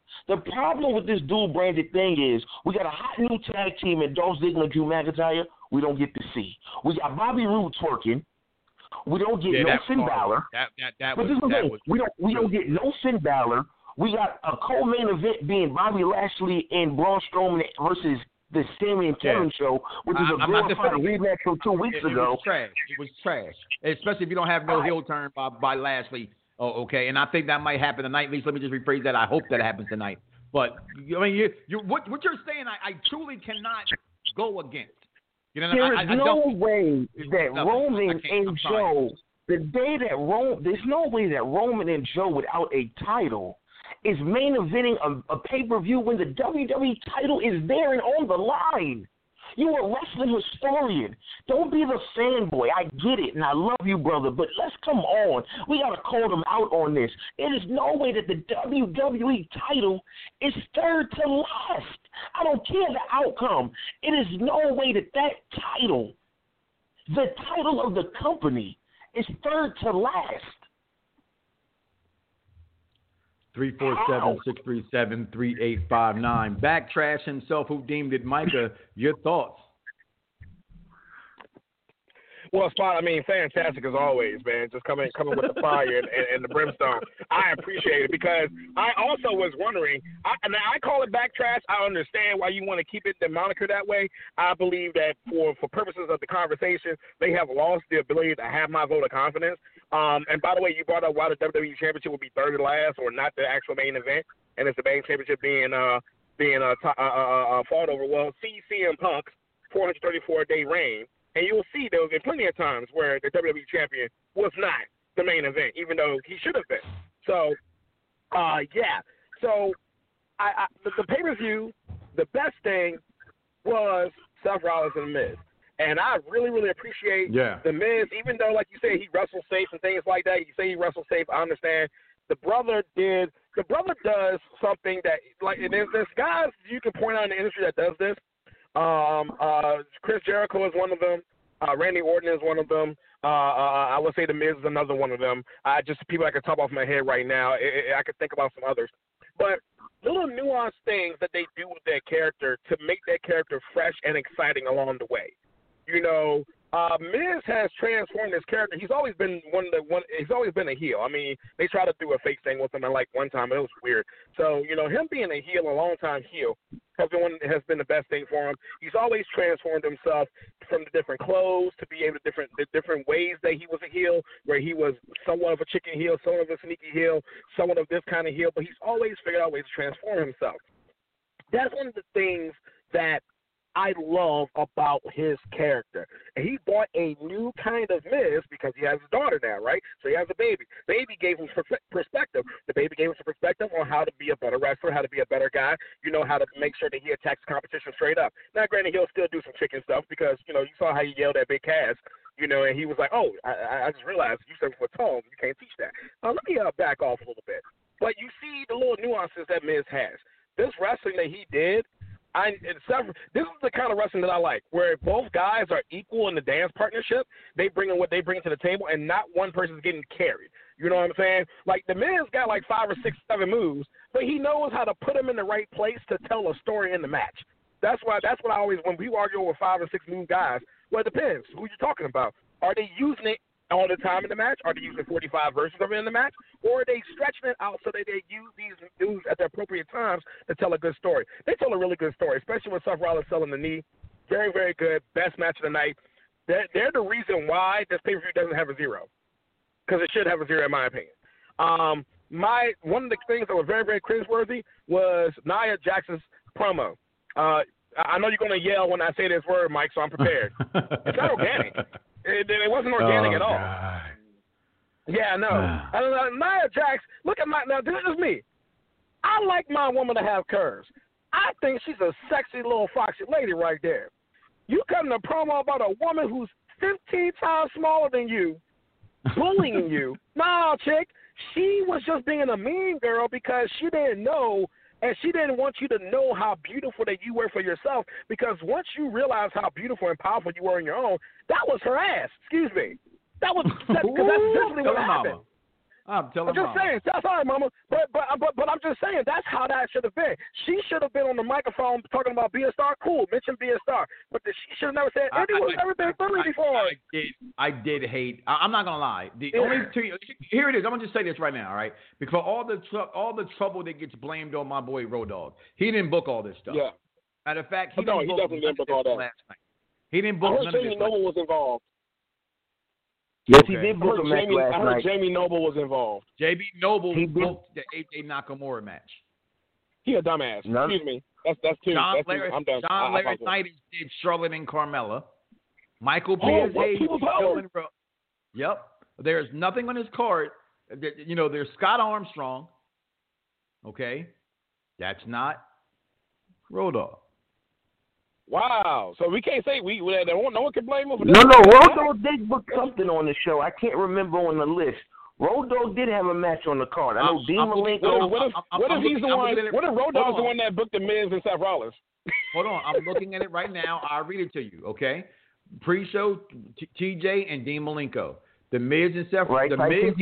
thing is we got a hot new tag team in Dolph Ziggler and Drew McIntyre. We don't get to see. We got Bobby Roode twerking. We don't get no Finn Balor. We don't get no Finn Balor. We got a co-main event being Bobby Lashley and Braun Strowman versus the Sami and Kevin show, which is a glorified rematch from 2 weeks ago. It was trash, especially if you don't have no heel turn by Lashley. Oh, okay, and I think that might happen tonight. At least let me just rephrase that. I hope that happens tonight. But I mean, what you're saying, I truly cannot go against. You know, there is no way that Roman and Joe, there's no way that Roman and Joe without a title is main eventing a pay-per-view when the WWE title is there and on the line. You a wrestling historian. Don't be the fanboy. I get it, and I love you, brother, but let's come on. We got to call them out on this. There is no way that the WWE title is third to last. I don't care the outcome. It is no way that title, the title of the company, is third to last. 347-637-3859. Backtrash himself who deemed it. Micah, your thoughts? Well, Spot, I mean, fantastic as always, man. Just coming with the fire and the brimstone. I appreciate it because I also was wondering, and I call it backtrash. I understand why you want to keep it the moniker that way. I believe that for purposes of the conversation, they have lost the ability to have my vote of confidence. And by the way, you brought up why the WWE Championship will be third to last or not the actual main event, and it's the main championship being fought over. Well, CM Punk's 434-day reign. And you'll see there have been plenty of times where the WWE champion was not the main event, even though he should have been. So, yeah. So, the pay-per-view, the best thing was Seth Rollins and The Miz. And I really, really appreciate The Miz, even though, like you say, he wrestles safe and things like that. You say he wrestles safe, I understand. The brother does something that, like, and there's guys you can point out in the industry that does this. Chris Jericho is one of them. Randy Orton is one of them. I would say The Miz is another one of them. Just people I can top off my head right now. I could think about some others. But little nuanced things that they do with their character to make their character fresh and exciting along the way. You know, Miz has transformed his character. He's always been he's always been a heel. I mean, they tried to do a fake thing with him like one time, and it was weird. So, you know, him being a heel, a long time heel, has been the best thing for him. He's always transformed himself from the different clothes to be able to the different ways that he was a heel, where he was somewhat of a chicken heel, somewhat of a sneaky heel, somewhat of this kind of heel, but he's always figured out ways to transform himself. That's one of the things that I love about his character. And he bought a new kind of Miz because he has a daughter now, right? So he has a baby. Baby gave him perspective. The baby gave him some perspective on how to be a better wrestler, how to be a better guy, you know, how to make sure that he attacks competition straight up. Now, granted, he'll still do some chicken stuff because, you know, you saw how he yelled at Big Cass, you know, and he was like, oh, I just realized you 7 foot tall. You can't teach that. Let me back off a little bit. But you see the little nuances that Miz has. This wrestling that he did, this is the kind of wrestling that I like, where both guys are equal in the dance partnership. They bring in what they bring to the table, and not one person's getting carried. You know what I'm saying? Like, the man's got like 5 or 6, 7 moves, but he knows how to put them in the right place to tell a story in the match. That's what I always, when people argue over 5 or 6 move guys, well, it depends. Who you talking about? Are they using it all the time in the match? Are they using 45 versions of it in the match? Or are they stretching it out so that they use these moves at the appropriate times to tell a good story? They tell a really good story, especially with Seth Rollins selling the knee. Very, very good. Best match of the night. they're the reason why this pay-per-view doesn't have a 0. Because it should have a 0 in my opinion. One of the things that was very, very cringeworthy was Nia Jax's promo. I know you're going to yell when I say this word, Mike, so I'm prepared. It's not organic. It wasn't organic at all. God. Yeah, no. Nia Jax, look at now, this is me. I like my woman to have curves. I think she's a sexy little foxy lady right there. You cutting a promo about a woman who's 15 times smaller than you, bullying you. No, chick, she was just being a mean girl because she didn't know, and she didn't want you to know how beautiful that you were for yourself, because once you realize how beautiful and powerful you were on your own, that was her ass. Excuse me. Because that's definitely what happened. I'm just saying. Sorry, Mama, but I'm just saying that's how that should have been. She should have been on the microphone talking about Be a Star. Cool, mention Be a Star, but she should have never said anyone's ever been bullied before. I did hate. I'm not gonna lie. Here it is. I'm gonna just say this right now, all right? Because all the trouble that gets blamed on my boy Road Dogg. He didn't book all this stuff. Yeah. Matter of fact, he definitely didn't book all that last night. He didn't book. I heard Jamie Noble was involved. Yes, he did book a match last night. I heard Jamie Noble was involved. Jamie Noble booked the AJ Nakamura match. He a dumbass. Excuse me. That's two. I'm done. John Larry Knight did Charlotte and Carmella. Michael P.S. Hayes did Monroe. Yep. There's nothing on his card. There's Scott Armstrong. Okay. That's not Road Dogg. Wow. So we can't say no one can blame him for this. No, Road Dogg did book something on the show. I can't remember on the list. Road Dogg did have a match on the card. I know Dean Malenko. What if he's the one? What if Road Dogg's the one that booked the Miz and Seth Rollins? Hold on. I'm looking at it right now. I'll read it to you, okay? Pre-show, TJ and Dean Malenko. The Miz and Seth Rollins,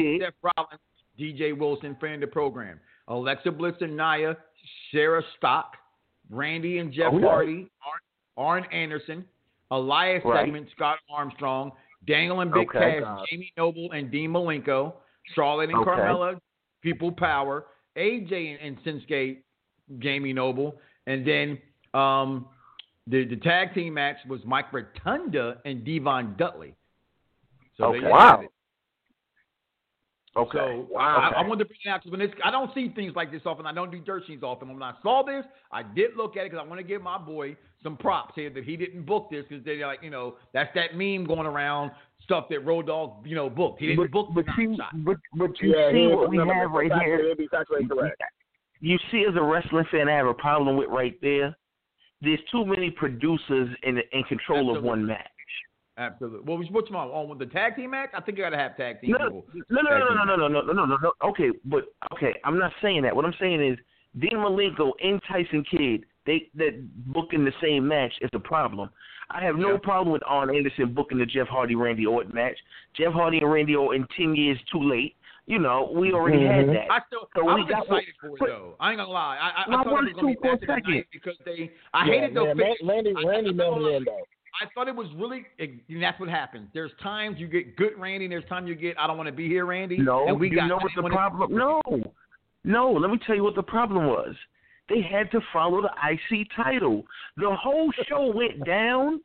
DJ Wilson, friend of the program. Alexa Bliss and Nia, Sarah Stock, Randy and Jeff Hardy, Arn Anderson, Elias segment, Scott Armstrong, Daniel and Big Cass, Jamie Noble and Dean Malenko, Charlotte and Carmella, People Power, AJ and Shinsuke, Jamie Noble, and then the tag team match was Mike Rotunda and Devon Dudley. So wow. Okay. So I wanted to bring it out because I don't see things like this often. I don't do dirt sheets often. When I saw this, I did look at it because I want to give my boy some props here that he didn't book this because they're like, that's that meme going around, stuff that Road Dogg, booked. He didn't book the shot. But you see what we have right here. You see, as a wrestling fan, I have a problem with right there. There's too many producers in control of one match. Absolutely. Well, what's wrong on the tag team match? I think you got to have tag team people. No. Okay, I'm not saying that. What I'm saying is Dean Malenko and Tyson Kidd, that booking the same match is a problem. I have no problem with Arn Anderson booking the Jeff Hardy Randy Orton match. Jeff Hardy and Randy Orton 10 years too late. We already had that. I was excited for it, though. I ain't gonna lie. I thought it was gonna be back in the night because I hated those. Randy mailed it in though. I thought it was really, and that's what happens. There's times you get good Randy, and there's times you get I don't want to be here, Randy. No, and what the problem? No. Let me tell you what the problem was. They had to follow the IC title. The whole show went down.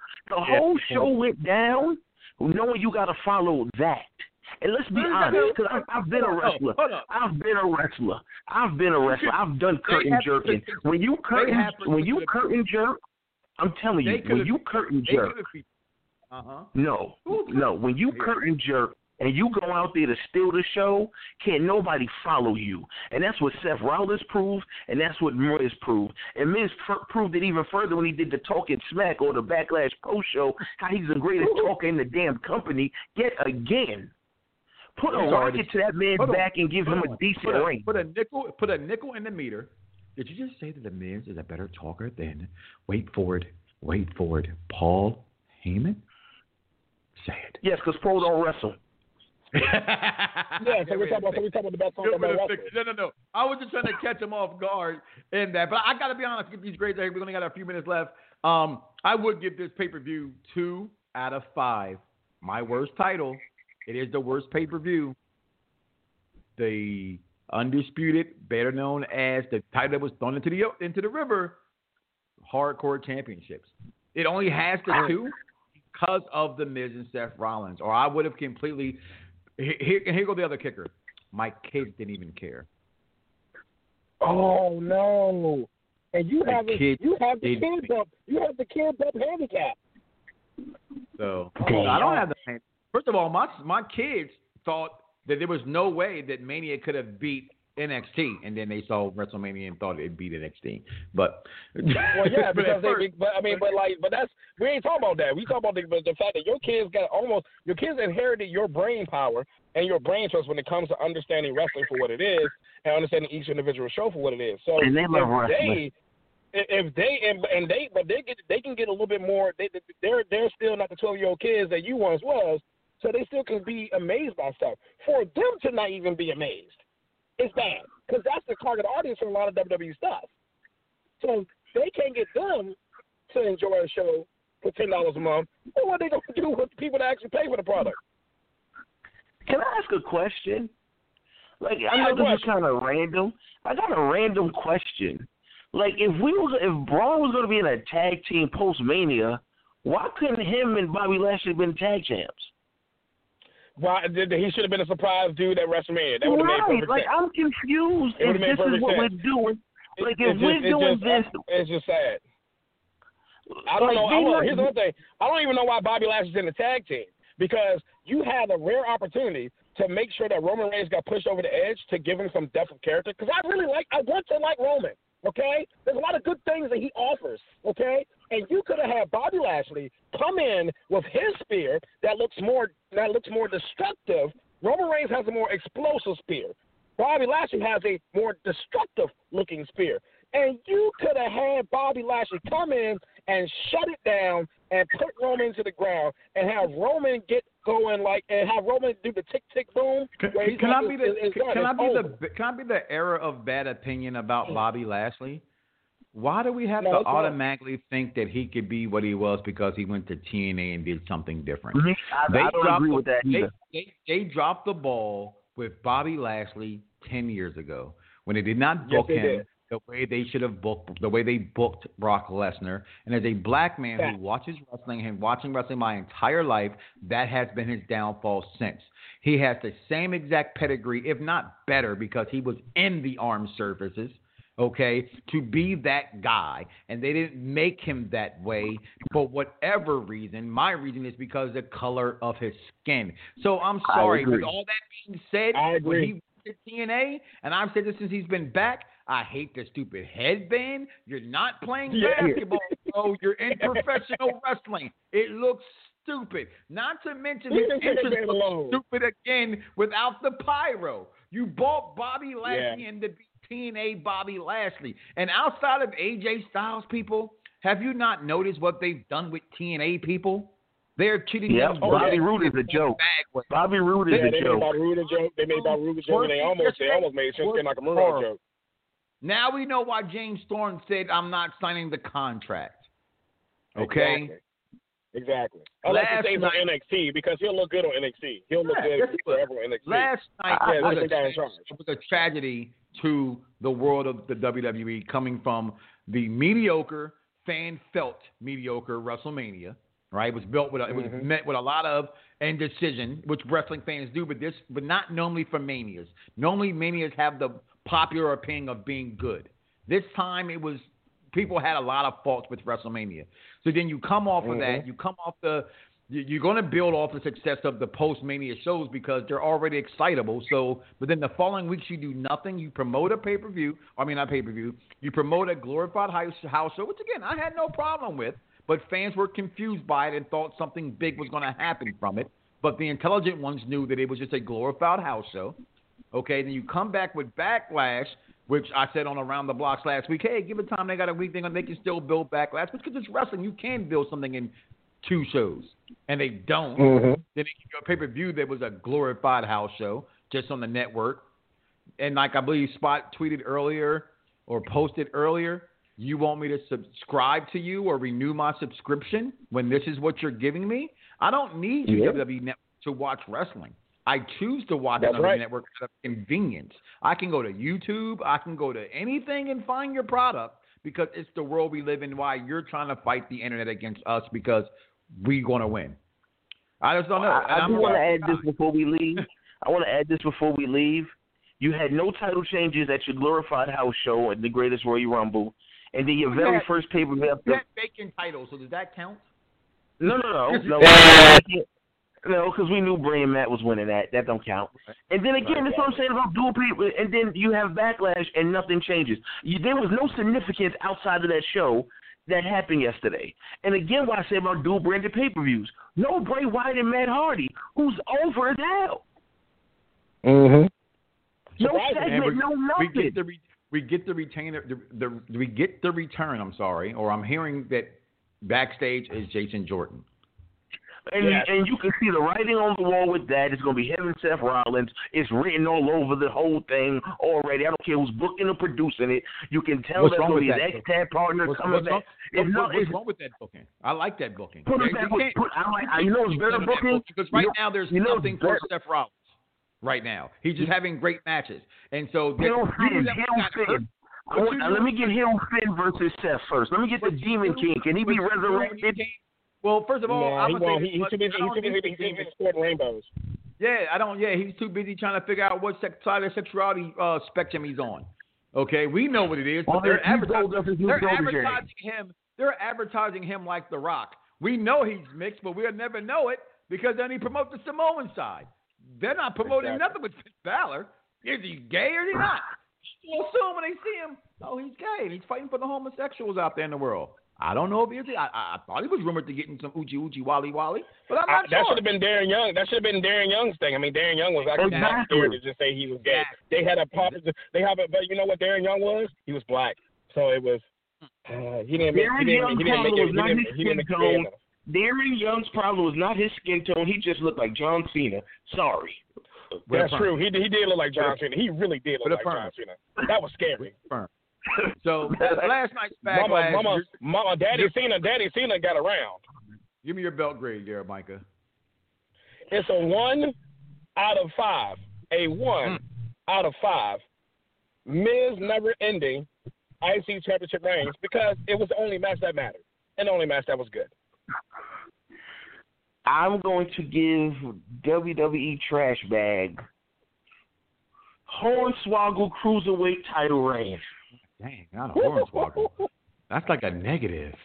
Knowing you got to follow that. And let's be honest, because I've been a wrestler. I've done curtain jerking. When you curtain jerk. I'm telling you, when you curtain jerk, when you curtain jerk and you go out there to steal the show, can't nobody follow you. And that's what Seth Rollins proved, and that's what Miz proved. And Miz proved it even further when he did the Talking Smack or the Backlash Post Show, how he's the greatest talker in the damn company yet again. Put a rocket to that man's back and give him a decent ring. Put a nickel in the meter. Did you just say that the Miz is a better talker than, wait for it, Paul Heyman? Say it. Yes, because Paul don't wrestle. So we're talking about the best talker about wrestling. No. I was just trying to catch him off guard in that. But I got to be honest, with these grades, we only got a few minutes left. I would give this pay-per-view 2 out of 5. My worst title. It is the worst pay-per-view. The undisputed, better known as the title that was thrown into the river, Hardcore Championships. It only has the 2 because of The Miz and Seth Rollins, or I would have completely. Here go the other kicker. My kids didn't even care. Oh no! And you have the kids up handicap. So I don't have the. First of all, my kids thought that there was no way that Mania could have beat NXT, and then they saw WrestleMania and thought it beat NXT. But well, yeah, because but that's we ain't talking about that. We talk about the fact that your kids inherited your brain power and your brain trust when it comes to understanding wrestling for what it is and understanding each individual show for what it is. So and they love wrestling. They can get a little bit more. They're still not the 12-year-old kids that you once was, so they still can be amazed by stuff. For them to not even be amazed, it's bad because that's the target audience for a lot of WWE stuff. So they can't get them to enjoy a show for $10 a month. Well, what are they going to do with people that actually pay for the product? Can I ask a question? Like, I know this is kind of random. I got a random question. Like, if Braun was going to be in a tag team post-Mania, why couldn't him and Bobby Lashley have been tag champs? Why he should have been a surprise dude at WrestleMania. That would have made perfect sense. Like, I'm confused if this is what we're doing. Like, if we're doing this... It's just sad. I don't know. Here's the other thing. I don't even know why Bobby Lashley's in the tag team. Because you had a rare opportunity to make sure that Roman Reigns got pushed over the edge to give him some depth of character. Because I want to like Roman. Okay? There's a lot of good things that he offers. Okay? And you could have had Bobby Lashley come in with his spear that looks more destructive. Roman Reigns has a more explosive spear. Bobby Lashley has a more destructive looking spear. And you could have had Bobby Lashley come in and shut it down and put Roman to the ground and have Roman get going and have Roman do the tick tick boom. Can I be the error of bad opinion about Bobby Lashley? Why do we have to automatically think that he could be what he was because he went to TNA and did something different? I don't agree with that either. They dropped the ball with Bobby Lashley 10 years ago when they did not book him the way they should have booked, the way they booked Brock Lesnar. And as a black man who watches wrestling and watching wrestling my entire life, that has been his downfall since. He has the same exact pedigree, if not better, because he was in the armed services, okay, to be that guy. And they didn't make him that way for whatever reason. My reason is because of the color of his skin. So I'm sorry. With all that being said, when he went to TNA, and I've said this since he's been back, I hate the stupid headband. You're not playing basketball, bro. You're in professional wrestling. It looks stupid. Not to mention his entrance looks stupid again without the pyro. You bought Bobby Lashley in to be TNA Bobby Lashley. And outside of AJ Styles, people, have you not noticed what they've done with TNA people? They're treating them. Bobby Roode is a joke. Bobby Roode is a joke. They made Bobby Roode a joke, and they almost made Shinsuke Nakamura a joke. Now we know why James Storm said, I'm not signing the contract. Okay? Exactly. I like to say on NXT because he'll look good on NXT. He'll look good forever on NXT. Last night was a tragedy to the world of the WWE coming from the mediocre, fan-felt mediocre WrestleMania. Right? It was built with it was met with a lot of indecision, which wrestling fans do, but not normally for manias. Normally manias have the popular opinion of being good. This time people had a lot of faults with WrestleMania. So then you come off of that, you're going to build off the success of the post-Mania shows because they're already excitable. So, but then the following weeks you do nothing. You promote a pay-per-view. I mean, not pay-per-view. You promote a glorified house show, which again, I had no problem with, but fans were confused by it and thought something big was going to happen from it. But the intelligent ones knew that it was just a glorified house show. Okay, then you come back with Backlash, which I said on Around the Blocks last week, hey, give it time, they got a week, they can still build Backlash. Because it's wrestling, you can build something in 2 shows. And they don't. Then they give you a pay-per-view that was a glorified house show, just on the network. And like I believe Spot tweeted earlier or posted earlier, you want me to subscribe to you or renew my subscription when this is what you're giving me? I don't need you, WWE Network, to watch wrestling. I choose to watch another network out of convenience. I can go to YouTube. I can go to anything and find your product because it's the world we live in. Why you're trying to fight the internet against us because we're going to win. I just don't know. I do want to add this before we leave. You had no title changes at your glorified house show at the Greatest Royal Rumble, and then your very first pay-per-view. You had vacant titles, so does that count? No, because we knew Bray and Matt was winning that. That don't count. And then again, that's what I'm saying about dual pay. And then you have Backlash, and nothing changes. There was no significance outside of that show that happened yesterday. And again, what I say about dual branded pay-per-views. No Bray Wyatt and Matt Hardy, who's over as hell. Mm-hmm. No segment, no nothing. We get the return. I'm sorry, or I'm hearing that backstage is Jason Jordan. And you can see the writing on the wall with that. It's going to be him and Seth Rollins. It's written all over the whole thing already. I don't care who's booking or producing it. You can tell that's going to be his ex-tag partner coming back. What's wrong with that booking? I like that booking. You know it's better booking? Because right now there's nothing for Seth Rollins. Right now, he's just having great matches, and so Let me get Hill Finn versus Seth first. Let me get the Demon King. Can he be resurrected? Well, first of all, he's too busy sporting rainbows. He's too busy trying to figure out what side of sexuality spectrum he's on. Okay, we know what it is, but they're advertising him. They're advertising him like The Rock. We know he's mixed, but we'll never know it because then he promotes the Samoan side. They're not promoting nothing with Finn Balor. Is he gay or is he not? We'll assume when they see him, he's gay. And he's fighting for the homosexuals out there in the world. I don't know if he is. I thought he was rumored to get in some Uchi Wally, but I'm not sure. That should have been Darren Young. That should have been Darren Young's thing. I mean, Darren Young was actually not scared to just say he was gay. They had but you know what Darren Young was? He was black. So it was. He didn't make it. Darren Young's problem was not his skin tone. He just looked like John Cena. Sorry. That's true. He did look like John Cena. He really did look like John Cena. That was scary. So last night's Backlash. Mama, Daddy Cena got around. Give me your belt grade there, Micah. It's a 1 out of 5. A 1 out of 5. Miz never ending IC Championship reigns because it was the only match that mattered and the only match that was good. I'm going to give WWE Trash Bag Hornswoggle Cruiserweight title reign. Dang, not a Hornswoggle. That's like a negative.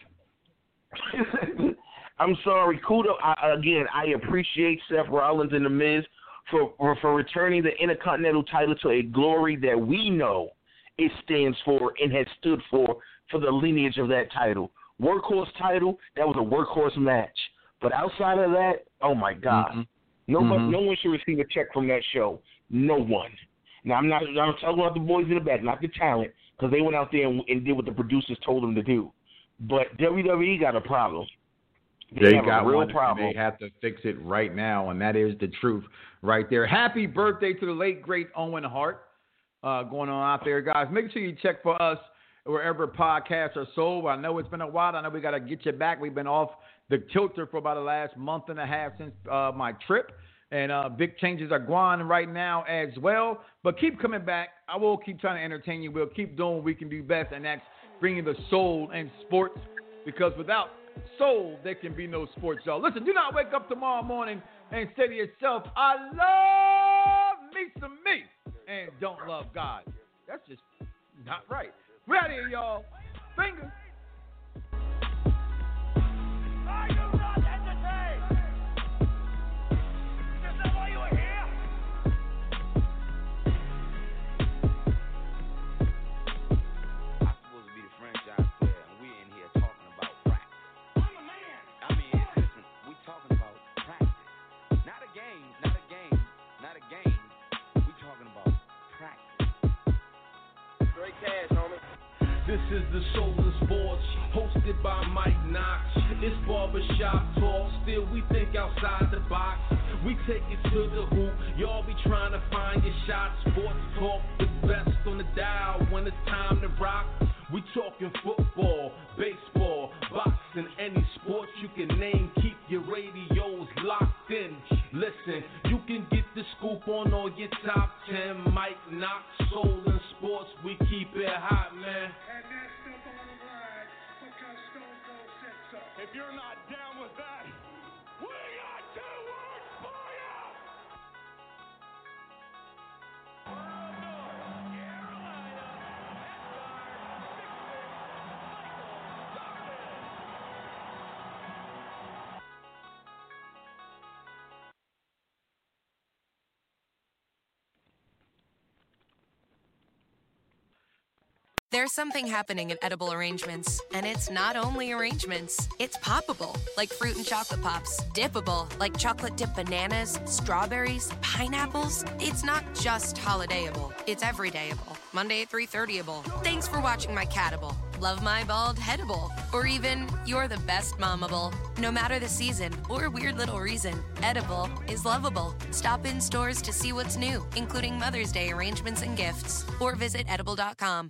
I'm sorry. Kudos. I appreciate Seth Rollins and The Miz for returning the Intercontinental title to a glory that we know it stands for and has stood for the lineage of that title. Workhorse title, that was a workhorse match. But outside of that, oh my God, no one should receive a check from that show. No one. Now I'm talking about the boys in the back, not the talent, because they went out there and did what the producers told them to do. But WWE got a problem. They got a real problem. They have to fix it right now, and that is the truth right there. Happy birthday to the late great Owen Hart going on out there, guys. Make sure you check for us wherever podcasts are sold. I know it's been a while. I know we got to get you back. We've been off the tilter for about the last month and a half since my trip. And big changes are going on right now as well. But keep coming back. I will keep trying to entertain you. We'll keep doing what we can do best, and that's bringing the soul in sports. Because without soul, there can be no sports, y'all. Listen, do not wake up tomorrow morning and say to yourself, I love me some me, and don't love God. That's just not right. We're out of here, y'all. Fingers. This is the Soul in Sports, hosted by Mike Knox. It's barbershop talk, still we think outside the box. We take it to the hoop, y'all be trying to find your shots. Sports talk, the best on the dial when it's time to rock. We talking football, baseball, boxing, any sports you can name. Keep your radios locked in. Listen, you can get the scoop on all your top 10. Mike Knox, Soul in Sports, we keep it hot, man. And that's the bottom line. because Stone Cold said so. If you're not down with that, we got 2 words for you! From North Carolina, Michael Jordan. There's something happening at Edible Arrangements, and it's not only arrangements. It's poppable, like fruit and chocolate pops. Dippable, like chocolate dip bananas, strawberries, pineapples. It's not just holidayable, it's everydayable. Monday at 3:30able. Thanks for watching my catable. Love my bald headable. Or even, you're the best momable. No matter the season or weird little reason, Edible is lovable. Stop in stores to see what's new, including Mother's Day arrangements and gifts. Or visit edible.com.